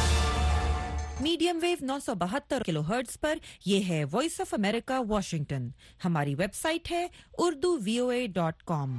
میڈیم ویو نو سو بہتر کلو ہرٹز پر یہ ہے وائس آف امریکہ واشنگٹن. ہماری ویب سائٹ ہے اردو وی او اے ڈاٹ کام.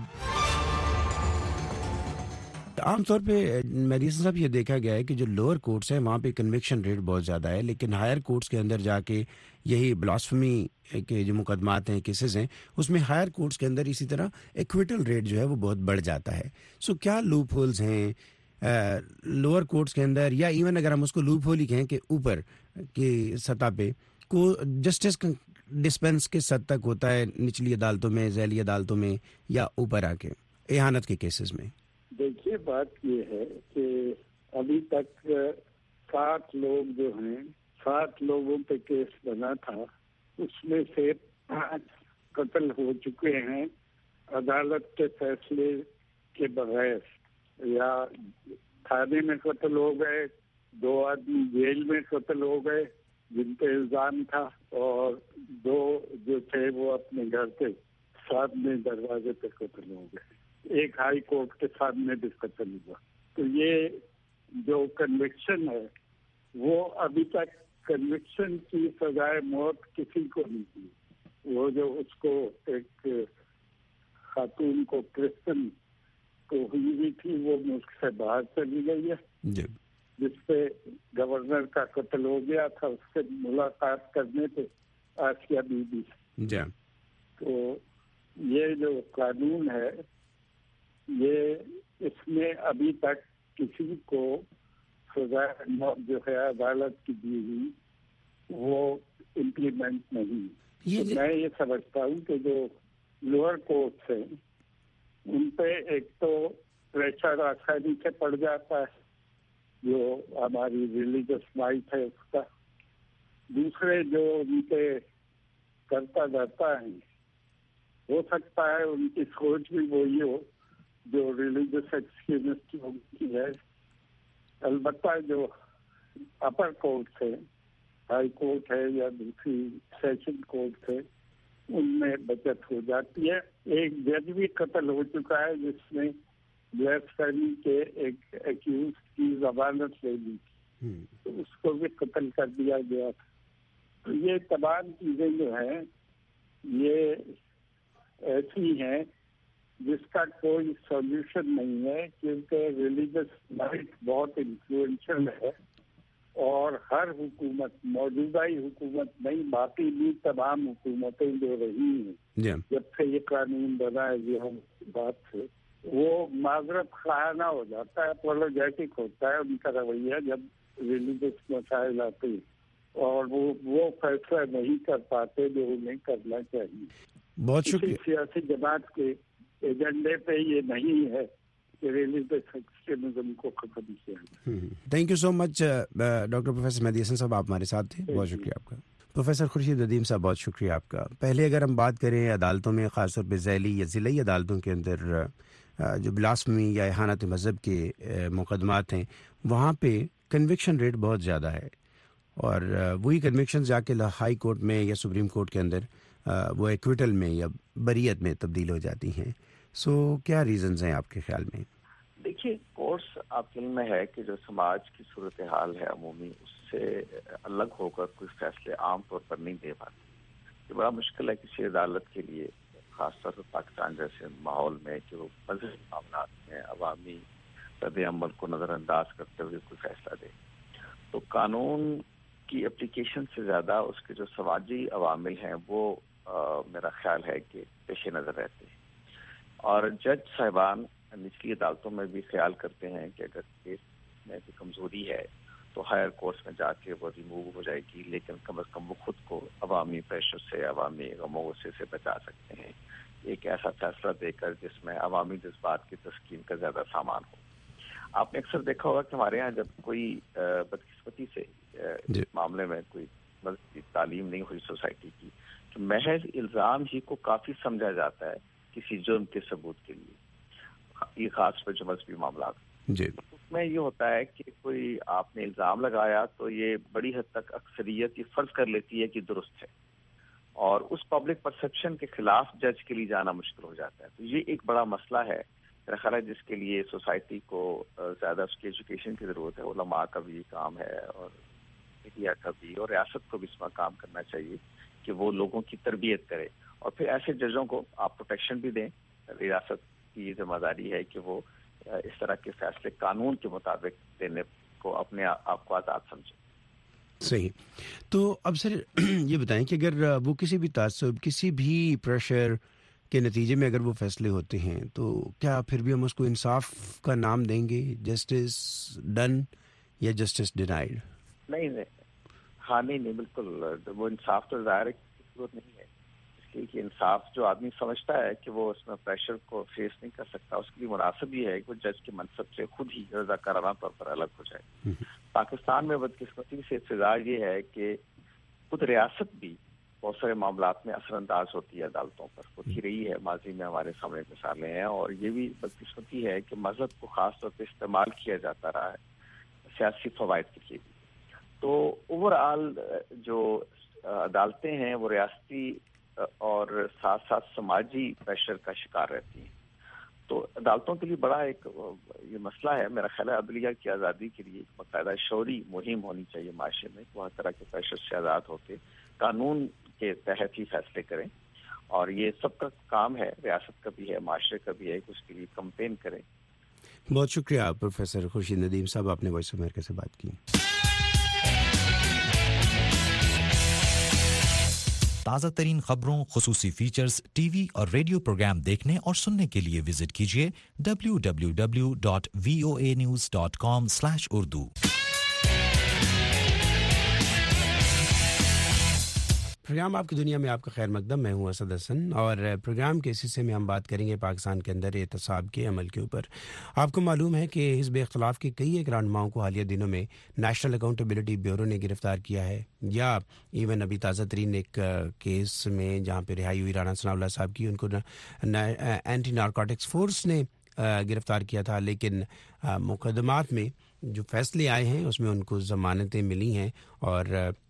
عام طور پہ میڈیسن صاحب یہ دیکھا گیا ہے کہ جو لوور کورٹس ہیں وہاں پہ کنوکشن ریٹ بہت زیادہ ہے، لیکن ہائر کورٹس کے اندر جا کے یہی بلاسفمی کے جو مقدمات ہیں، کیسز ہیں، اس میں ہائر کورٹس کے اندر اسی طرح ایکویٹل ریٹ جو ہے وہ بہت بڑھ جاتا ہے. سو کیا لوپ ہولز ہیں لوور کورٹس کے اندر، یا ایون اگر ہم اس کو لوپ ہول ہی کہیں کہ اوپر کی سطح پہ کو جسٹس ڈسپینس کس حد تک ہوتا ہے نچلی عدالتوں میں، ذیلی عدالتوں میں، یا اوپر آ کے اہانت کے کیسز میں؟ دیکھیے بات یہ ہے کہ ابھی تک سات لوگ جو ہیں، سات لوگوں پہ کیس بنا تھا، اس میں سے پانچ قتل ہو چکے ہیں عدالت کے فیصلے کے بغیر، یا थाने में कत्ल हो गए, दो आदमी जेल में कत्ल हो गए जिन पे इल्जाम था, और दो जो थे वो अपने घर के सामने दरवाजे पे कत्ल हो गए। एक हाई कोर्ट के सामने भी कत्ल हुआ। तो ये जो कन्विक्शन है वो अभी तक कन्विक्शन की सजाए मौत किसी को नहीं दी। वो जो उसको एक खातून को क्रिश्चियन को हुई हुई थी वो मुल्क से बाहर चली गई है, जिसपे गवर्नर का कत्ल हो गया था, उससे मुलाकात करने पे आसिया बीबी। तो ये जो कानून है ये इसमें अभी तक किसी को सजा मौत जो है अदालत की दी हुई वो इम्प्लीमेंट नहीं। ये तो मैं ये समझता हूँ कि जो लोअर कोर्ट्स हैं उन पे एक तो प्रेशर आसानी से पड़ जाता है, जो हमारी रिलीजियस राइट है उसका। दूसरे जो उनके करता धरता है, हो सकता है उनकी सोच भी वही हो जो रिलीजियस एक्सट्रीमिस्ट की है। अलबत्ता जो अपर कोर्ट है, हाई कोर्ट है या दूसरी सेशन कोर्ट है, उनमें बचत हो जाती है। एक जज भी कत्ल हो चुका है जिसने ब्लेस्फेमी के एक एक्यूज की जमानत ले ली थी, तो उसको भी कत्ल कर दिया गया था। तो ये तमाम चीजें जो हैं ये ऐसी हैं जिसका कोई सॉल्यूशन नहीं है, क्योंकि रिलीजियस राइट बहुत इन्फ्लुएंशियल है और हर हुकूमत, मौजूदा ही हुकूमत नहीं बाकी भी तमाम हुकूमतें जो रही हैं जब से ये कानून बना है जो हम बात से, वो माजरत खाना हो जाता है, अपोलोजेटिक होता है उनका रवैया जब रिलीजियस मसाइल आते हैं, और वो वो फैसला नहीं कर पाते जो उन्हें करना चाहिए। बहुत शुक्रिया। सियासी जमात के एजेंडे पे ये नहीं है कि रिलीजियस एक्सट्रीमिज्म को खत्म किया। Thank you so much doctor professor Mehdi Hasan साहब, आप हमारे साथ थे, बहुत शुक्रिया आपका। प्रोफेसर खुर्शीद नदीम साहब, बहुत शुक्रिया आपका। पहले अगर हम बात करें अदालतों में, ख़ासतौर पर ज़ैली या ज़िलई अदालतों के अंदर जो ब्लास्फेमी या इहानत मज़हब के मुकदमात हैं, वहाँ पे कन्विक्शन रेट बहुत ज़्यादा है, और वही कन्विक्शन जाके हाई कोर्ट में या सुप्रीम कोर्ट के अंदर वो एक्विटल में या बरीयत में तब्दील हो जाती हैं। सो क्या रीज़न्स हैं आपके ख्याल में? देखिए, कोर्स आपके में है कि जो समाज की सूरत हाल है अमूमी, उससे अलग होकर कोई फैसले आम तौर पर नहीं दे पाते। ये बड़ा मुश्किल है किसी अदालत के लिए, खासतौर पर पाकिस्तान जैसे माहौल में कि वो मज़हबी मामला में अवामी रद्द अमल को नज़रअंदाज करते हुए कोई फैसला दे। तो कानून की एप्लीकेशन से ज़्यादा उसके जो समाजी अवामिल हैं वो आ, मेरा ख्याल है कि पेश नज़र रहते हैं, और जज साहिबान निचली अदालतों में भी ख्याल करते हैं कि अगर केस में कोई कमजोरी है तो हायर कोर्ट्स में जाके वो रिमूव हो जाएगी, लेकिन कम अज कम वो खुद को अवामी प्रेशर से, अवामी गमो गुस्से से बचा सकते हैं एक ऐसा फैसला देकर जिसमें अवामी जज्बात की तस्कीन का ज्यादा सामान हो। आपने अक्सर देखा होगा कि हमारे यहाँ जब कोई बदकिस्मती से इस मामले में कोई मज़हबी तालीम नहीं हुई सोसाइटी की, तो महज इल्जाम ही को काफी समझा जाता है किसी जुर्म के सबूत के लिए, ये खास पर जो मजहबी मामला उसमें ये होता है कि कोई आपने इल्जाम लगाया तो ये बड़ी हद तक अक्सरियत ये फर्ज कर लेती है कि दुरुस्त है, और उस पब्लिक परसेप्शन के खिलाफ जज के लिए जाना मुश्किल हो जाता है। तो ये एक बड़ा मसला है मेरा ख्याल है, जिसके लिए सोसाइटी को ज्यादा उसकी एजुकेशन की जरूरत है। उलमा का भी काम है और मीडिया का भी, और रियासत को भी इसमें काम करना चाहिए कि वो लोगों की तरबियत करे, और फिर ऐसे जजों को आप प्रोटेक्शन भी दें। रियासत की ये जिम्मेदारी है कि वो इस तरह के फैसले कानून के मुताबिक देने को अपने आप को आज़ाद समझे। सही। तो अब सर ये बताएं कि अगर वो किसी भी तासुब, किसी भी प्रेशर के नतीजे में अगर वो फैसले होते हैं, तो क्या फिर भी हम उसको इंसाफ का नाम देंगे, जस्टिस डन या जस्टिस डिनाइड? नहीं नहीं, हाँ नहीं नहीं बिल्कुल, वो इंसाफ तो ज़ाहिर जरूरत नहीं है, इसलिए कि इंसाफ जो आदमी समझता है कि वो उसमें प्रेशर को फेस नहीं कर सकता, उसके लिए मुनासिब ही है कि वो जज के मनसब से खुद ही रज़ाकाराना तौर पर अलग हो जाए। पाकिस्तान में बदकिस्मती से सजा ये है कि खुद रियासत भी بہت سارے معاملات میں اثر انداز ہوتی ہے عدالتوں پر، ہوتی رہی ہے، ماضی میں ہمارے سامنے مثالیں ہیں. اور یہ بھی بدقسمتی ہے کہ مذہب کو خاص طور پہ استعمال کیا جاتا رہا ہے سیاسی فوائد کے لیے بھی. تو اوور آل جو عدالتیں ہیں وہ ریاستی اور ساتھ ساتھ سماجی پریشر کا شکار رہتی ہیں. تو عدالتوں کے لیے بڑا ایک یہ مسئلہ ہے. میرا خیال ہے عدلیہ کی آزادی کے لیے ایک باقاعدہ شعوری مہم ہونی چاہیے معاشرے میں، وہ ہر طرح کے پریشر سے آزاد ہو کے قانون کے تحت ہی فیصلے کریں. اور یہ سب کا کام ہے، ریاست کا بھی ہے، معاشرے کا بھی ہے کہ اس کے لیے کمپین کریں. بہت شکریہ پروفیسر خورشید ندیم صاحب، آپ نے وائس آف امریکہ سے بات کی. تازہ ترین خبروں، خصوصی فیچرز، ٹی وی اور ریڈیو پروگرام دیکھنے اور سننے کے لیے وزٹ کیجیے W W W dot V O A news dot com slash Urdu. Program آپ کی دنیا میں آپ کا خیر مقدم. میں ہوں اسد حسن، اور پروگرام کے اس حصے میں ہم بات کریں گے پاکستان کے اندر احتساب کے عمل کے اوپر. آپ کو معلوم ہے کہ حزب اختلاف کے کئی ایک رہنماؤں کو حالیہ دنوں میں نیشنل اکاؤنٹیبلٹی بیورو نے گرفتار کیا ہے، یا ایون ابھی تازہ ترین ایک کیس میں جہاں پہ رہائی ہوئی رانا ثناء اللہ صاحب کی، ان کو اینٹی نارکوٹکس فورس نے گرفتار کیا تھا. لیکن مقدمات میں جو فیصلے آئے ہیں اس میں ان کو ضمانتیں ملی ہیں، اور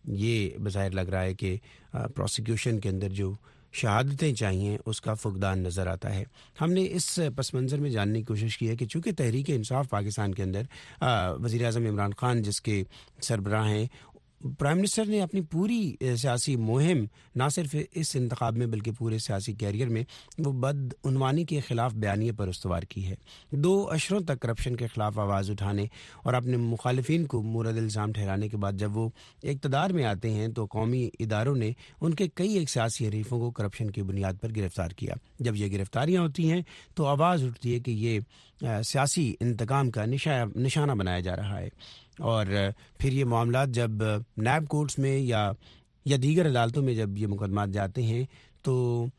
یہ بظاہر لگ رہا ہے کہ پروسیکیوشن کے اندر جو شہادتیں چاہیے اس کا فقدان نظر آتا ہے. ہم نے اس پس منظر میں جاننے کی کوشش کی ہے کہ چونکہ تحریک انصاف پاکستان کے اندر وزیر اعظم عمران خان جس کے سربراہ ہیں، پرائم منسٹر نے اپنی پوری سیاسی مہم نہ صرف اس انتخاب میں بلکہ پورے سیاسی کیریئر میں وہ بدعنوانی کے خلاف بیانیے پر استوار کی ہے. دو اشروں تک کرپشن کے خلاف آواز اٹھانے اور اپنے مخالفین کو مورد الزام ٹھہرانے کے بعد جب وہ اقتدار میں آتے ہیں تو قومی اداروں نے ان کے کئی ایک سیاسی حریفوں کو کرپشن کی بنیاد پر گرفتار کیا. جب یہ گرفتاریاں ہوتی ہیں تو آواز اٹھتی ہے کہ یہ سیاسی انتقام کا نشانہ بنایا جا رہا ہے. اور پھر یہ معاملات جب نیب کورٹس میں یا یا دیگر عدالتوں میں جب یہ مقدمات جاتے ہیں تو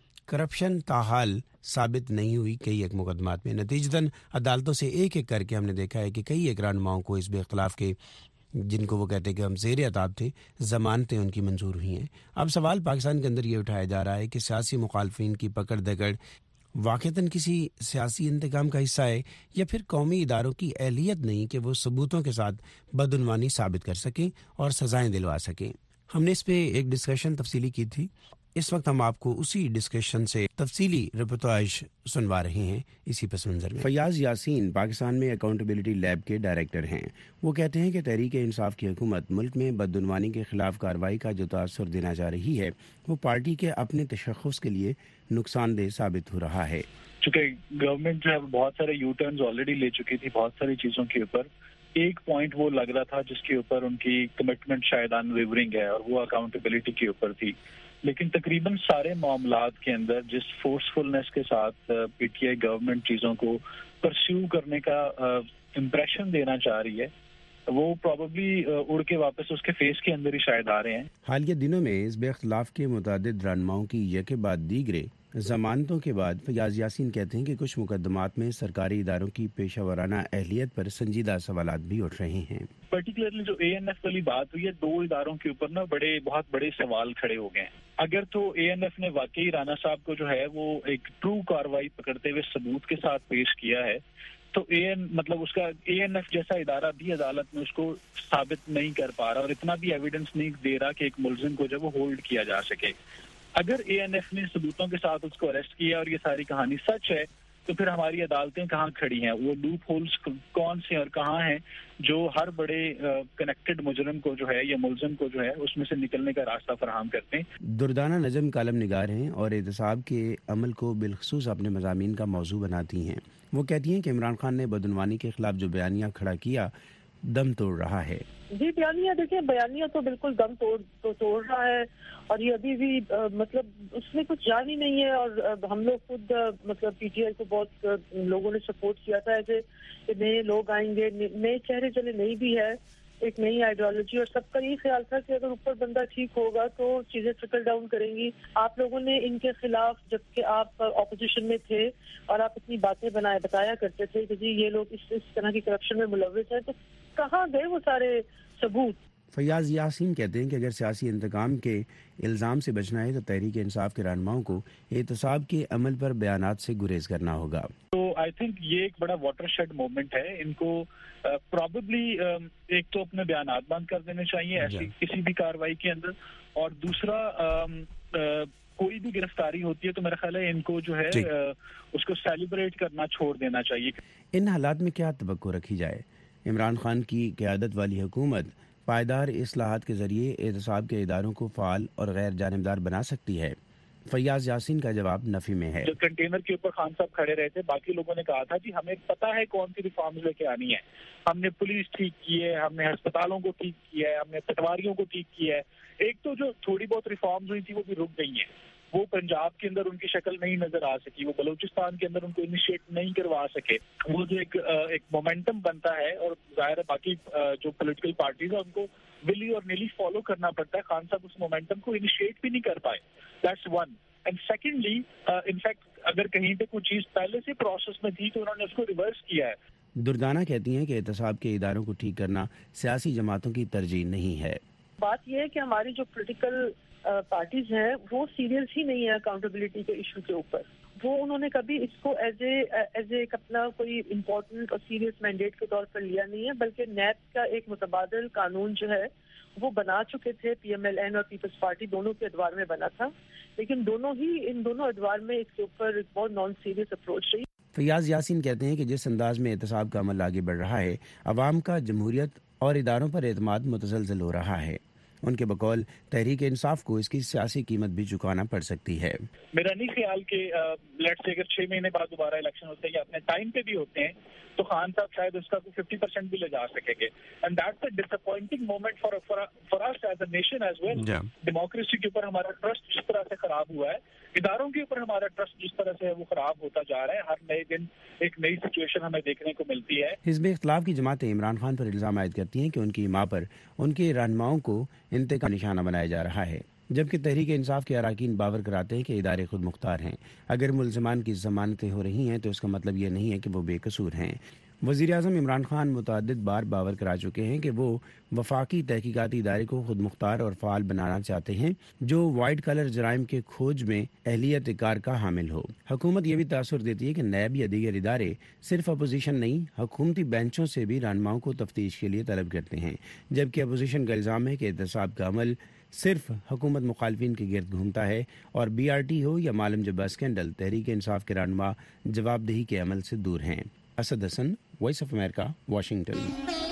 کرپشن تاحال ثابت نہیں ہوئی کئی ایک مقدمات میں. نتیجتاً عدالتوں سے ایک ایک کر کے ہم نے دیکھا ہے کہ کئی ایک رہنماؤں کو حزب اختلاف کے، جن کو وہ کہتے ہیں کہ ہم زیر عتاب تھے، ضمانتیں ان کی منظور ہوئی ہیں. اب سوال پاکستان کے اندر یہ اٹھایا جا رہا ہے کہ سیاسی مخالفین کی پکڑ دکڑ واقعتاً کسی سیاسی انتقام کا حصہ ہے، یا پھر قومی اداروں کی اہلیت نہیں کہ وہ ثبوتوں کے ساتھ بدعنوانی ثابت کر سکیں اور سزائیں دلوا سکیں. ہم نے اس پہ ایک ڈسکشن تفصیلی کی تھی. اس وقت ہم آپ کو اسی ڈسکشن سے تفصیلی رپورٹاج سنوا رہے ہیں اسی پس منظر میں. فیاض یاسین پاکستان میں اکاؤنٹیبلٹی لیب کے ڈائریکٹر ہیں. وہ کہتے ہیں کہ تحریک انصاف کی حکومت ملک میں بدعنوانی کے خلاف کارروائی کا جو تاثر دینا چاہ رہی ہے وہ پارٹی کے اپنے تشخص کے لیے نقصان دہ ثابت ہو رہا ہے. چونکہ گورنمنٹ جو ہے بہت سارے یو ٹرنز آلریڈی لے چکی تھی بہت ساری چیزوں کے اوپر. ایک پوائنٹ وہ لگ رہا تھا جس کے اوپر ان کی کمٹمنٹ شاید ان ویورنگ ہے، اور وہ اکاؤنٹیبلٹی کے اوپر تھی. لیکن تقریباً سارے معاملات کے اندر جس فورسفلنس کے ساتھ پی ٹی آئی گورنمنٹ چیزوں کو پرسیو کرنے کا امپریشن دینا چاہ رہی ہے، وہ پروبیبلی اڑ کے واپس اس کے فیس کے اندر ہی شاید آ رہے ہیں. حالیہ دنوں میں حزب اختلاف کے متعدد رہنماؤں کی یکے بعد دیگرے ضمانتوں کے بعد فیاض یاسین کہتے ہیں کہ کچھ مقدمات میں سرکاری اداروں کی پیشہ ورانہ اہلیت پر سنجیدہ سوالات بھی اٹھ رہے ہیں. پرٹیکولرلی جو اے این ایف والی بات ہوئی ہے، دو اداروں کے اوپر نا بڑے بہت بڑے سوال کھڑے ہو گئے ہیں. اگر تو اے این ایف نے واقعی رانا صاحب کو جو ہے وہ ایک ٹرو کاروائی پکڑتے ہوئے ثبوت کے ساتھ پیش کیا ہے، تو اے این مطلب اس کا اے این ایف جیسا ادارہ بھی عدالت میں اس کو ثابت نہیں کر پا رہا اور اتنا بھی ایویڈنس نہیں دے رہا کہ ایک ملزم کو جو وہ ہولڈ کیا جا سکے. اگر اے این ایف نے ثبوتوں کے ساتھ اس کو اریسٹ کیا اور یہ ساری کہانی سچ ہے تو پھر ہماری عدالتیں کہاں کھڑی ہیں؟ وہ لوپ ہولز کون سے اور کہاں ہیں جو ہر بڑے کنیکٹڈ مجرم کو جو ہے یا ملزم کو جو ہے اس میں سے نکلنے کا راستہ فراہم کرتے ہیں. دردانہ نجم کالم نگار ہیں اور احتساب کے عمل کو بالخصوص اپنے مضامین کا موضوع بناتی ہیں. وہ کہتی ہیں کہ عمران خان نے بدعنوانی کے خلاف جو بیانیہ کھڑا کیا دم توڑ رہا ہے. جی بیانیہ دیکھیں، بیانیہ تو بالکل دم توڑ تو توڑ رہا ہے، اور یہ ابھی بھی مطلب اس میں کچھ جان ہی نہیں ہے. اور ہم لوگ خود مطلب پی ٹی آئی کو بہت لوگوں نے سپورٹ کیا تھا کہ نئے لوگ آئیں گے، نئے چہرے چلے، نئی بھی ہے ایک نئی آئیڈیالوجی، اور سب کا یہ خیال تھا کہ اگر اوپر بندہ ٹھیک ہوگا تو چیزیں ٹرکل ڈاؤن کریں گی. آپ لوگوں نے ان کے خلاف جبکہ آپ اپوزیشن میں تھے اور آپ اتنی باتیں بنائے بتایا کرتے تھے کہ جی یہ لوگ اس اس طرح کی کرپشن میں ملوث ہیں، تو کہاں گئے وہ سارے ثبوت؟ فیاض یاسین کہتے ہیں کہ اگر سیاسی انتقام کے الزام سے بچنا ہے تو تحریک انصاف کے رہنماؤں کو احتساب کے عمل پر بیانات سے گریز کرنا ہوگا. تو آئی تھنک یہ ایک بڑا واٹر شیڈ مومنٹ ہے. ان کو پرابیبلی ایک تو اپنے بیانات بند کر دینے چاہیے ایسی کسی بھی کاروائی کے اندر, اور دوسرا کوئی بھی گرفتاری ہوتی ہے تو میرا خیال ہے ان کو جو ہے اس کو سیلیبریٹ کرنا چھوڑ دینا چاہیے. ان حالات میں کیا توقع رکھی جائے؟ عمران خان کی قیادت والی حکومت پائیدار اصلاحات کے ذریعے احتساب کے اداروں کو فعال اور غیر جانبدار بنا سکتی ہے. فیاض یاسین کا جواب نفی میں ہے. جو کنٹینر کے اوپر خان صاحب کھڑے رہے تھے, باقی لوگوں نے کہا تھا جی ہمیں پتہ ہے کون سی ریفارمز لے کے آنی ہے, ہم نے پولیس ٹھیک کی ہے, ہم نے ہسپتالوں کو ٹھیک کیا ہے, ہم نے پٹواریوں کو ٹھیک کیا ہے. ایک تو جو تھوڑی بہت ریفارمز ہوئی تھی وہ بھی رک گئی ہیں, وہ پنجاب کے اندر ان کی شکل نہیں نظر آ سکی, وہ بلوچستان کے اندر ان کو انیشیٹ نہیں کروا سکے. وہ جو ایک ایک مومنٹم بنتا ہے, اور ظاہر ہے باقی جو پولیٹیکل پارٹیز ہیں ان کو ولی اور نیلی فالو کرنا پڑتا ہے. خان صاحب اس مومنٹم کو انیشیٹ بھی نہیں کر پائے. That's one. And secondly in fact اگر کہیں پہ کوئی چیز پہلے سے پروسیس میں تھی تو انہوں نے اس کو ریورس کیا ہے. دردانہ کہتی ہیں کہ احتساب کے اداروں کو ٹھیک کرنا سیاسی جماعتوں کی ترجیح نہیں ہے. بات یہ ہے کہ ہماری جو پولیٹیکل پارٹیز ہیں وہ سیریس ہی نہیں ہے اکاؤنٹیبلٹی کے ایشو کے اوپر. وہ انہوں نے کبھی اس کو ایز اے ایز اے اپنا کوئی امپورٹنٹ اور سیریس مینڈیٹ کے طور پر لیا نہیں ہے, بلکہ نیب کا ایک متبادل قانون جو ہے وہ بنا چکے تھے. پی ایم ایل این اور پیپلز پارٹی دونوں کے ادوار میں بنا تھا, لیکن دونوں ہی ان دونوں ادوار میں اس کے اوپر ایک بہت نان سیریس اپروچ رہی. فیاض یاسین کہتے ہیں کہ جس انداز میں احتساب کا عمل آگے بڑھ رہا ہے, عوام کا جمہوریت اور اداروں پر اعتماد متزلزل ہو رہا ہے. ان کے بقول تحریک انصاف کو اس کی سیاسی قیمت بھی چکانا پڑ سکتی ہے. میرا نہیں خیال کہ لیٹ سے اگر چھ مہینے بعد دوبارہ الیکشن ہوتے ہیں یا اپنے ٹائم پہ بھی ہوتے ہیں تو خان صاحب شاید اس کا کوئی ففٹی پرسینٹ بھی لے جا سکیں گے. And that's a disappointing moment for for us as a nation as well. Democracy کے اوپر ہمارا ٹرسٹ جس طرح سے خراب ہوا ہے, اداروں کے اوپر ہمارا ٹرسٹ جس طرح سے وہ خراب ہوتا جا رہا ہے, ہر نئے دن ایک نئی سچویشن ہمیں دیکھنے کو ملتی ہے. حزب اختلاف کی جماعتیں عمران خان پر الزام عائد کرتی ہیں کہ ان کی ماں پر ان کے رہنماؤں کو انتقام نشانہ بنایا جا رہا ہے, جبکہ تحریک انصاف کے اراکین باور کراتے ہیں کہ ادارے خود مختار ہیں. اگر ملزمان کی ضمانتیں ہو رہی ہیں تو اس کا مطلب یہ نہیں ہے کہ وہ بے قصور ہیں. وزیر اعظم عمران خان متعدد بار باور کرا چکے ہیں کہ وہ وفاقی تحقیقاتی ادارے کو خود مختار اور فعال بنانا چاہتے ہیں جو وائٹ کلر جرائم کے کھوج میں اہلیت کار کا حامل ہو. حکومت یہ بھی تاثر دیتی ہے کہ نیب یا دیگر ادارے صرف اپوزیشن نہیں, حکومتی بینچوں سے بھی رہنماؤں کو تفتیش کے لیے طلب کرتے ہیں, جبکہ اپوزیشن کا الزام ہے کہ احتساب کا عمل صرف حکومت مخالفین کے گرد گھومتا ہے اور بی آر ٹی ہو یا معلوم جبہ اسکینڈل, تحریک انصاف کے رہنما جواب دہی کے عمل سے دور ہیں. Asad Hasan, Voice of America, Washington.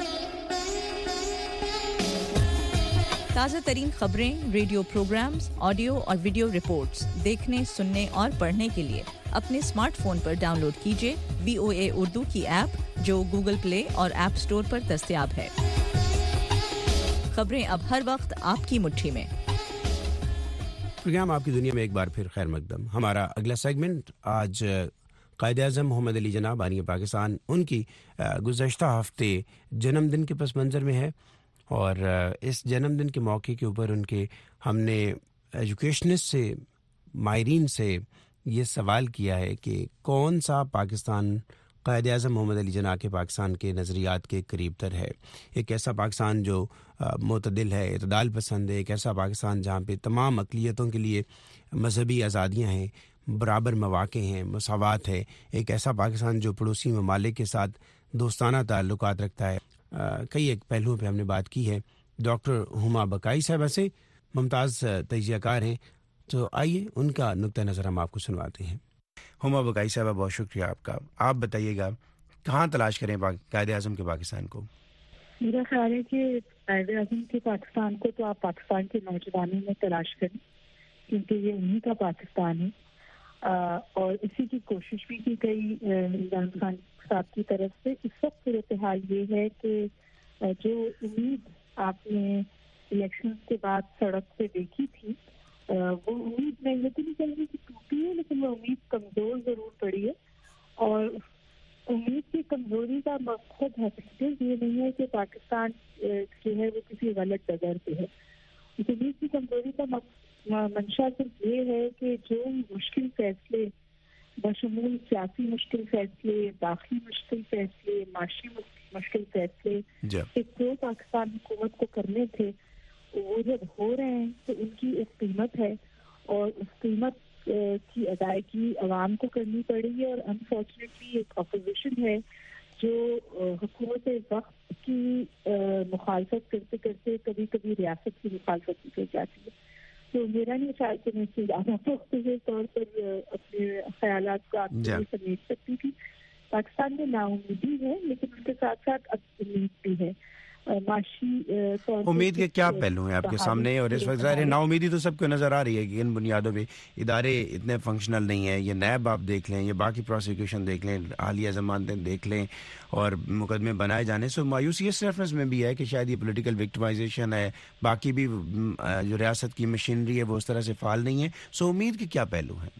تازہ ترین خبریں, ریڈیو پروگرامز, آڈیو اور ویڈیو رپورٹس دیکھنے, سننے اور پڑھنے کے لیے اپنے اسمارٹ فون پر ڈاؤن لوڈ کیجیے وی او اے اردو کی ایپ جو گوگل پلے اور ایپ اسٹور پر دستیاب ہے. خبریں اب ہر وقت آپ کی مٹھی میں. پروگرام آپ کی دنیا میں ایک بار پھر خیر مقدم. ہمارا اگلا سیگمنٹ آج قائد اعظم محمد علی جناح بانی پاکستان, ان کی گزشتہ ہفتے جنم دن کے پس منظر میں ہے, اور اس جنم دن کے موقع کے اوپر ان کے ہم نے ایجوکیشنسٹ سے, ماہرین سے یہ سوال کیا ہے کہ کون سا پاکستان قائد اعظم محمد علی جناح کے پاکستان کے نظریات کے قریب تر ہے. ایک ایسا پاکستان جو معتدل ہے, اعتدال پسند ہے, ایک ایسا پاکستان جہاں پہ تمام اقلیتوں کے لیے مذہبی آزادیاں ہیں, برابر مواقع ہیں, مساوات ہے, ایک ایسا پاکستان جو پڑوسی ممالک کے ساتھ دوستانہ تعلقات رکھتا ہے. کئی ایک پہلوؤں پہ ہم نے بات کی ہے. ڈاکٹر ہما بقائی صاحبہ سے ممتاز تجزیہ کار ہیں, تو آئیے ان کا نقطہ نظر ہم آپ کو سنواتے ہیں. ہما بقائی صاحبہ, بہت شکریہ آپ کا. آپ بتائیے گا کہاں تلاش کریں قائد اعظم کے پاکستان کو؟ میرا خیال ہے کہ قائد اعظم کے پاکستان کو تو آپ پاکستان کے نوجوانوں میں تلاش کریں, کیونکہ یہ انہی کا پاکستان ہے. اور اسی کی کوشش بھی کی گئی عمران خان صاحب کی طرف سے. اس وقت صورتحال یہ ہے کہ جو امید آپ نے الیکشن کے بعد سڑک پہ دیکھی تھی, وہ امید میں یہ تو نہیں کہوں گی کہ ٹوٹی ہے, لیکن وہ امید کمزور ضرور پڑی ہے. اور امید کی کمزوری کا مقصد حقیقت یہ نہیں ہے کہ پاکستان جو ہے وہ کسی غلط جگہ پہ ہے. اس امید کی کمزوری کا منشا صرف یہ ہے کہ جو مشکل فیصلے بشمول سیاسی مشکل فیصلے, داخلی مشکل فیصلے, معاشی مشکل فیصلے جو پاکستان حکومت کو کرنے تھے وہ جب ہو رہے ہیں تو ان کی ایک قیمت ہے اور اس قیمت کی ادائیگی عوام کو کرنی پڑے گی. اور انفارچونیٹلی ایک اپوزیشن ہے جو حکومت وقت کی مخالفت کرتے کرتے کبھی کبھی ریاست کی مخالفت بھی کر جاتی ہے. تو میرا نہیں خیال کہ میں اس سے زیادہ مختصر طور پر اپنے خیالات کو آپ کو سمیٹ سکتی تھی. پاکستان میں نا امیدی ہے لیکن اس کے ساتھ ساتھ اب امید بھی ہے. معاشی امید کے کیا پہلو ہیں آپ کے سامنے؟ اور اس وقت ظاہر نا امیدی تو سب کو نظر آ رہی ہے کہ ان بنیادوں پہ ادارے اتنے فنکشنل نہیں ہیں. یہ نیب آپ دیکھ لیں, یہ باقی پروسیکیوشن دیکھ لیں, حالیہ ضمانتیں دیکھ لیں اور مقدمے بنائے جانے سے مایوسی اس ریفرنس میں بھی ہے کہ شاید یہ پولیٹیکل وکٹمائزیشن ہے. باقی بھی جو ریاست کی مشینری ہے وہ اس طرح سے فعال نہیں ہے. سو امید کے کیا پہلو ہیں؟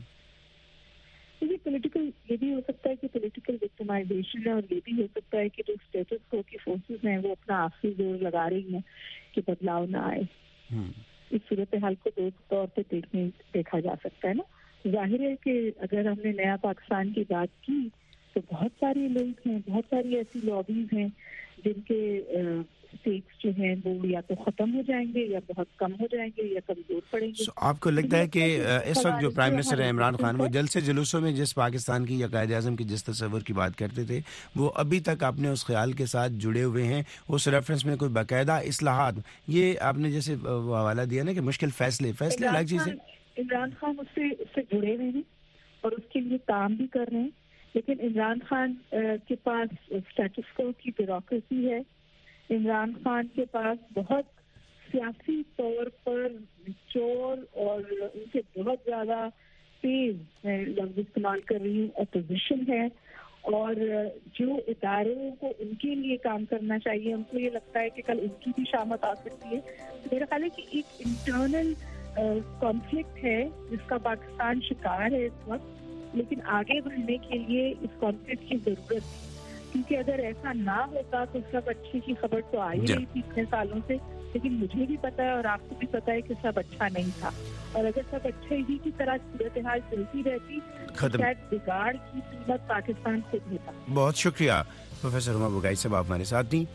یہ پولیٹیکل یہ بھی ہو سکتا ہے کہ پولیٹیکل وکٹمائزیشن ہے اور یہ بھی ہو سکتا ہے کہ جو اسٹیٹس کو کی فورسز ہیں وہ اپنا آخری زور لگا رہی ہیں کہ بدلاؤ نہ آئے. اس صورتحال کو دو طور پہ دیکھنے دیکھا جا سکتا ہے نا. ظاہر ہے کہ اگر ہم نے نیا پاکستان کی بات کی تو بہت سارے لوگ ہیں, بہت ساری ایسی لابیز ہیں جن کے اسٹیٹس جو ہیں وہ یا تو ختم ہو جائیں گے یا بہت کم ہو جائیں گے یا کمزور پڑیں گے. so, آپ کو لگتا ہے کہ اس وقت جو پرائم منسٹر ہے عمران خان وہ جلد سے جلوسوں میں جس پاکستان کی یا قائد اعظم کی جس تصور کی بات کرتے تھے وہ ابھی تک آپ نے اس خیال کے ساتھ جڑے ہوئے ہیں؟ اس ریفرنس میں کوئی باقاعدہ اصلاحات, یہ آپ نے جیسے حوالہ دیا نا کہ مشکل فیصلے فیصلے الگ چیز ہے. عمران خان اس سے اس سے جڑے ہوئے ہیں اور اس کے لیے کام بھی کر رہے ہیں, لیکن عمران خان کے پاس اسٹیٹس کو کی بیوروکریسی ہے. عمران خان کے پاس بہت سیاسی طور پر چور اور ان کے بہت زیادہ تیز میں لفظ استعمال کر رہی ہوں اپوزیشن ہے, اور جو اداروں کو ان کے لیے کام کرنا چاہیے ان کو یہ لگتا ہے کہ کل ان کی بھی شامت آ سکتی ہے. میرا خیال ہے کہ ایک انٹرنل کانفلکٹ ہے جس کا پاکستان شکار ہے اس وقت, لیکن آگے بڑھنے کے لیے اس کانفلکٹ کی ضرورت ہے کیونکہ اگر ایسا نہ ہوتا تو سب اچھے کی خبر تو آئی رہی تھی اتنے سالوں سے, لیکن مجھے بھی پتا ہے اور آپ کو بھی پتا ہے کہ سب اچھا نہیں تھا. اور اگر سب اچھے ہی کی طرح صورتحال چلتی رہتی تو شاید بگاڑ کی قیمت پاکستان خود ہوتا. بہت شکریہ پروفیسر ہما بگائی صاحب, آپ ہمارے ساتھ تھیں.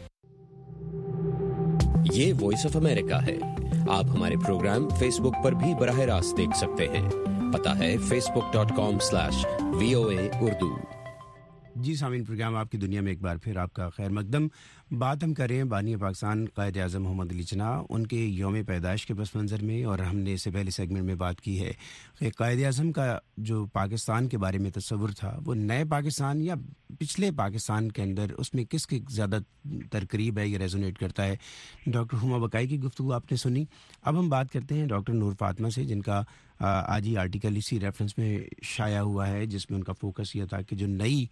یہ وائس آف امریکہ ہے. آپ ہمارے پروگرام فیس بک پر بھی براہ راست دیکھ سکتے ہیں. پتہ ہے Facebook dot com slash V O A Urdu. جی سامعین, پروگرام آپ کی دنیا میں ایک بار پھر آپ کا خیر مقدم. بات ہم کر رہے ہیں بانی پاکستان قائد اعظم محمد علی جناح ان کے یوم پیدائش کے پس منظر میں, اور ہم نے اس سے پہلے سیگمنٹ میں بات کی ہے کہ قائد اعظم کا جو پاکستان کے بارے میں تصور تھا وہ نئے پاکستان یا پچھلے پاکستان کے اندر اس میں کس کے زیادہ تر قریب ہے, یہ ریزونیٹ کرتا ہے. ڈاکٹر ہما بقائی کی گفتگو آپ نے سنی. اب ہم بات کرتے ہیں ڈاکٹر نور فاطمہ سے, جن کا آج ہی آرٹیکل اسی ریفرنس میں شائع ہوا ہے جس میں ان کا فوکس یہ تھا کہ جو نئی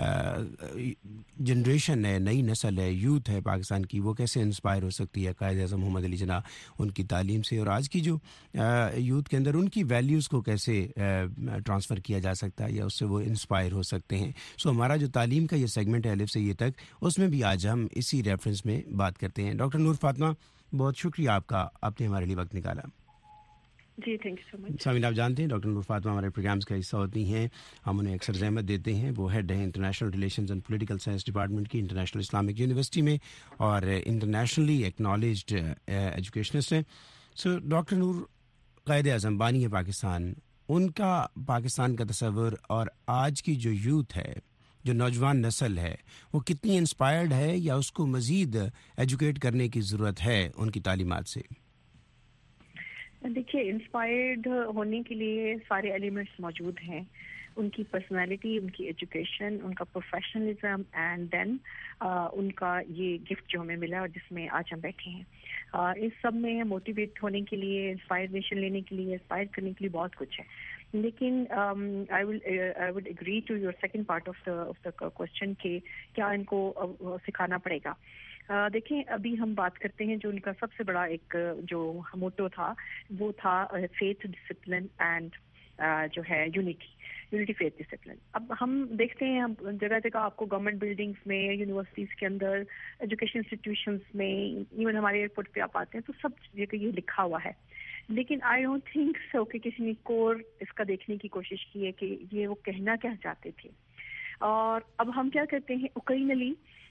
جنریشن ہے, نئی نسل ہے, یوتھ ہے پاکستان کی, وہ کیسے انسپائر ہو سکتی ہے قائد اعظم محمد علی جناح ان کی تعلیم سے, اور آج کی جو یوتھ کے اندر ان کی ویلیوز کو کیسے ٹرانسفر کیا جا سکتا ہے یا اس سے وہ انسپائر ہو سکتے ہیں. سو ہمارا جو تعلیم کا یہ سیگمنٹ ہے الف سے یہ تک, اس میں بھی آج ہم اسی ریفرنس میں بات کرتے ہیں. ڈاکٹر نور فاطمہ, بہت شکریہ آپ کا, آپ نے ہمارے لیے وقت نکالا. جی تھینک یو سو مچ. سامعین, آپ جانتے ہیں ڈاکٹر نور فاطمہ ہمارے پروگرامز کا حصہ ہوتی ہیں, ہم انہیں اکثر زحمت دیتے ہیں. وہ ہیڈ ہیں international relations and political science department کی انٹرنیشنل اسلامک یونیورسٹی میں اور انٹرنیشنلی ایکنالجڈ ایجوکیشنسٹ ہیں. سو ڈاکٹر نور, قائد اعظم بانی پاکستان, ان کا پاکستان کا تصور اور آج کی جو یوتھ ہے, جو نوجوان نسل ہے, وہ کتنی انسپائرڈ ہے یا اس کو مزید ایجوکیٹ کرنے کی ضرورت ہے ان کی تعلیمات سے؟ دیکھیے, انسپائرڈ ہونے کے لیے سارے ایلیمنٹس موجود ہیں. ان کی پرسنالٹی, ان کی ایجوکیشن, ان کا پروفیشنلزم اینڈ دین ان کا یہ گفٹ جو ہمیں ملا اور جس میں آج ہم بیٹھے ہیں. اس سب میں موٹیویٹ ہونے کے لیے, انسپائریشن لینے کے لیے, انسپائر کرنے کے لیے بہت کچھ ہے. لیکن I will I would agree to your second part of the of the question کہ کیا ان کو سکھانا پڑے گا. دیکھیں, ابھی ہم بات کرتے ہیں جو ان کا سب سے بڑا ایک جو موٹو تھا وہ تھا فیتھ, ڈسپلن اینڈ جو ہے یونٹی یونٹی فیتھ ڈسپلن. اب ہم دیکھتے ہیں ہم جگہ جگہ آپ کو گورنمنٹ بلڈنگس میں, یونیورسٹیز کے اندر, ایجوکیشن انسٹیٹیوشنس میں, ایون ہمارے ایئرپورٹ پہ آپ آتے ہیں تو سب جگہ یہ لکھا ہوا ہے. لیکن آئی ڈونٹ تھنک سو کہ کسی نے کور اس کا دیکھنے کی کوشش کی ہے کہ یہ وہ کہنا کیا چاہتے تھے. اور اب ہم کیا کرتے ہیں, occasionally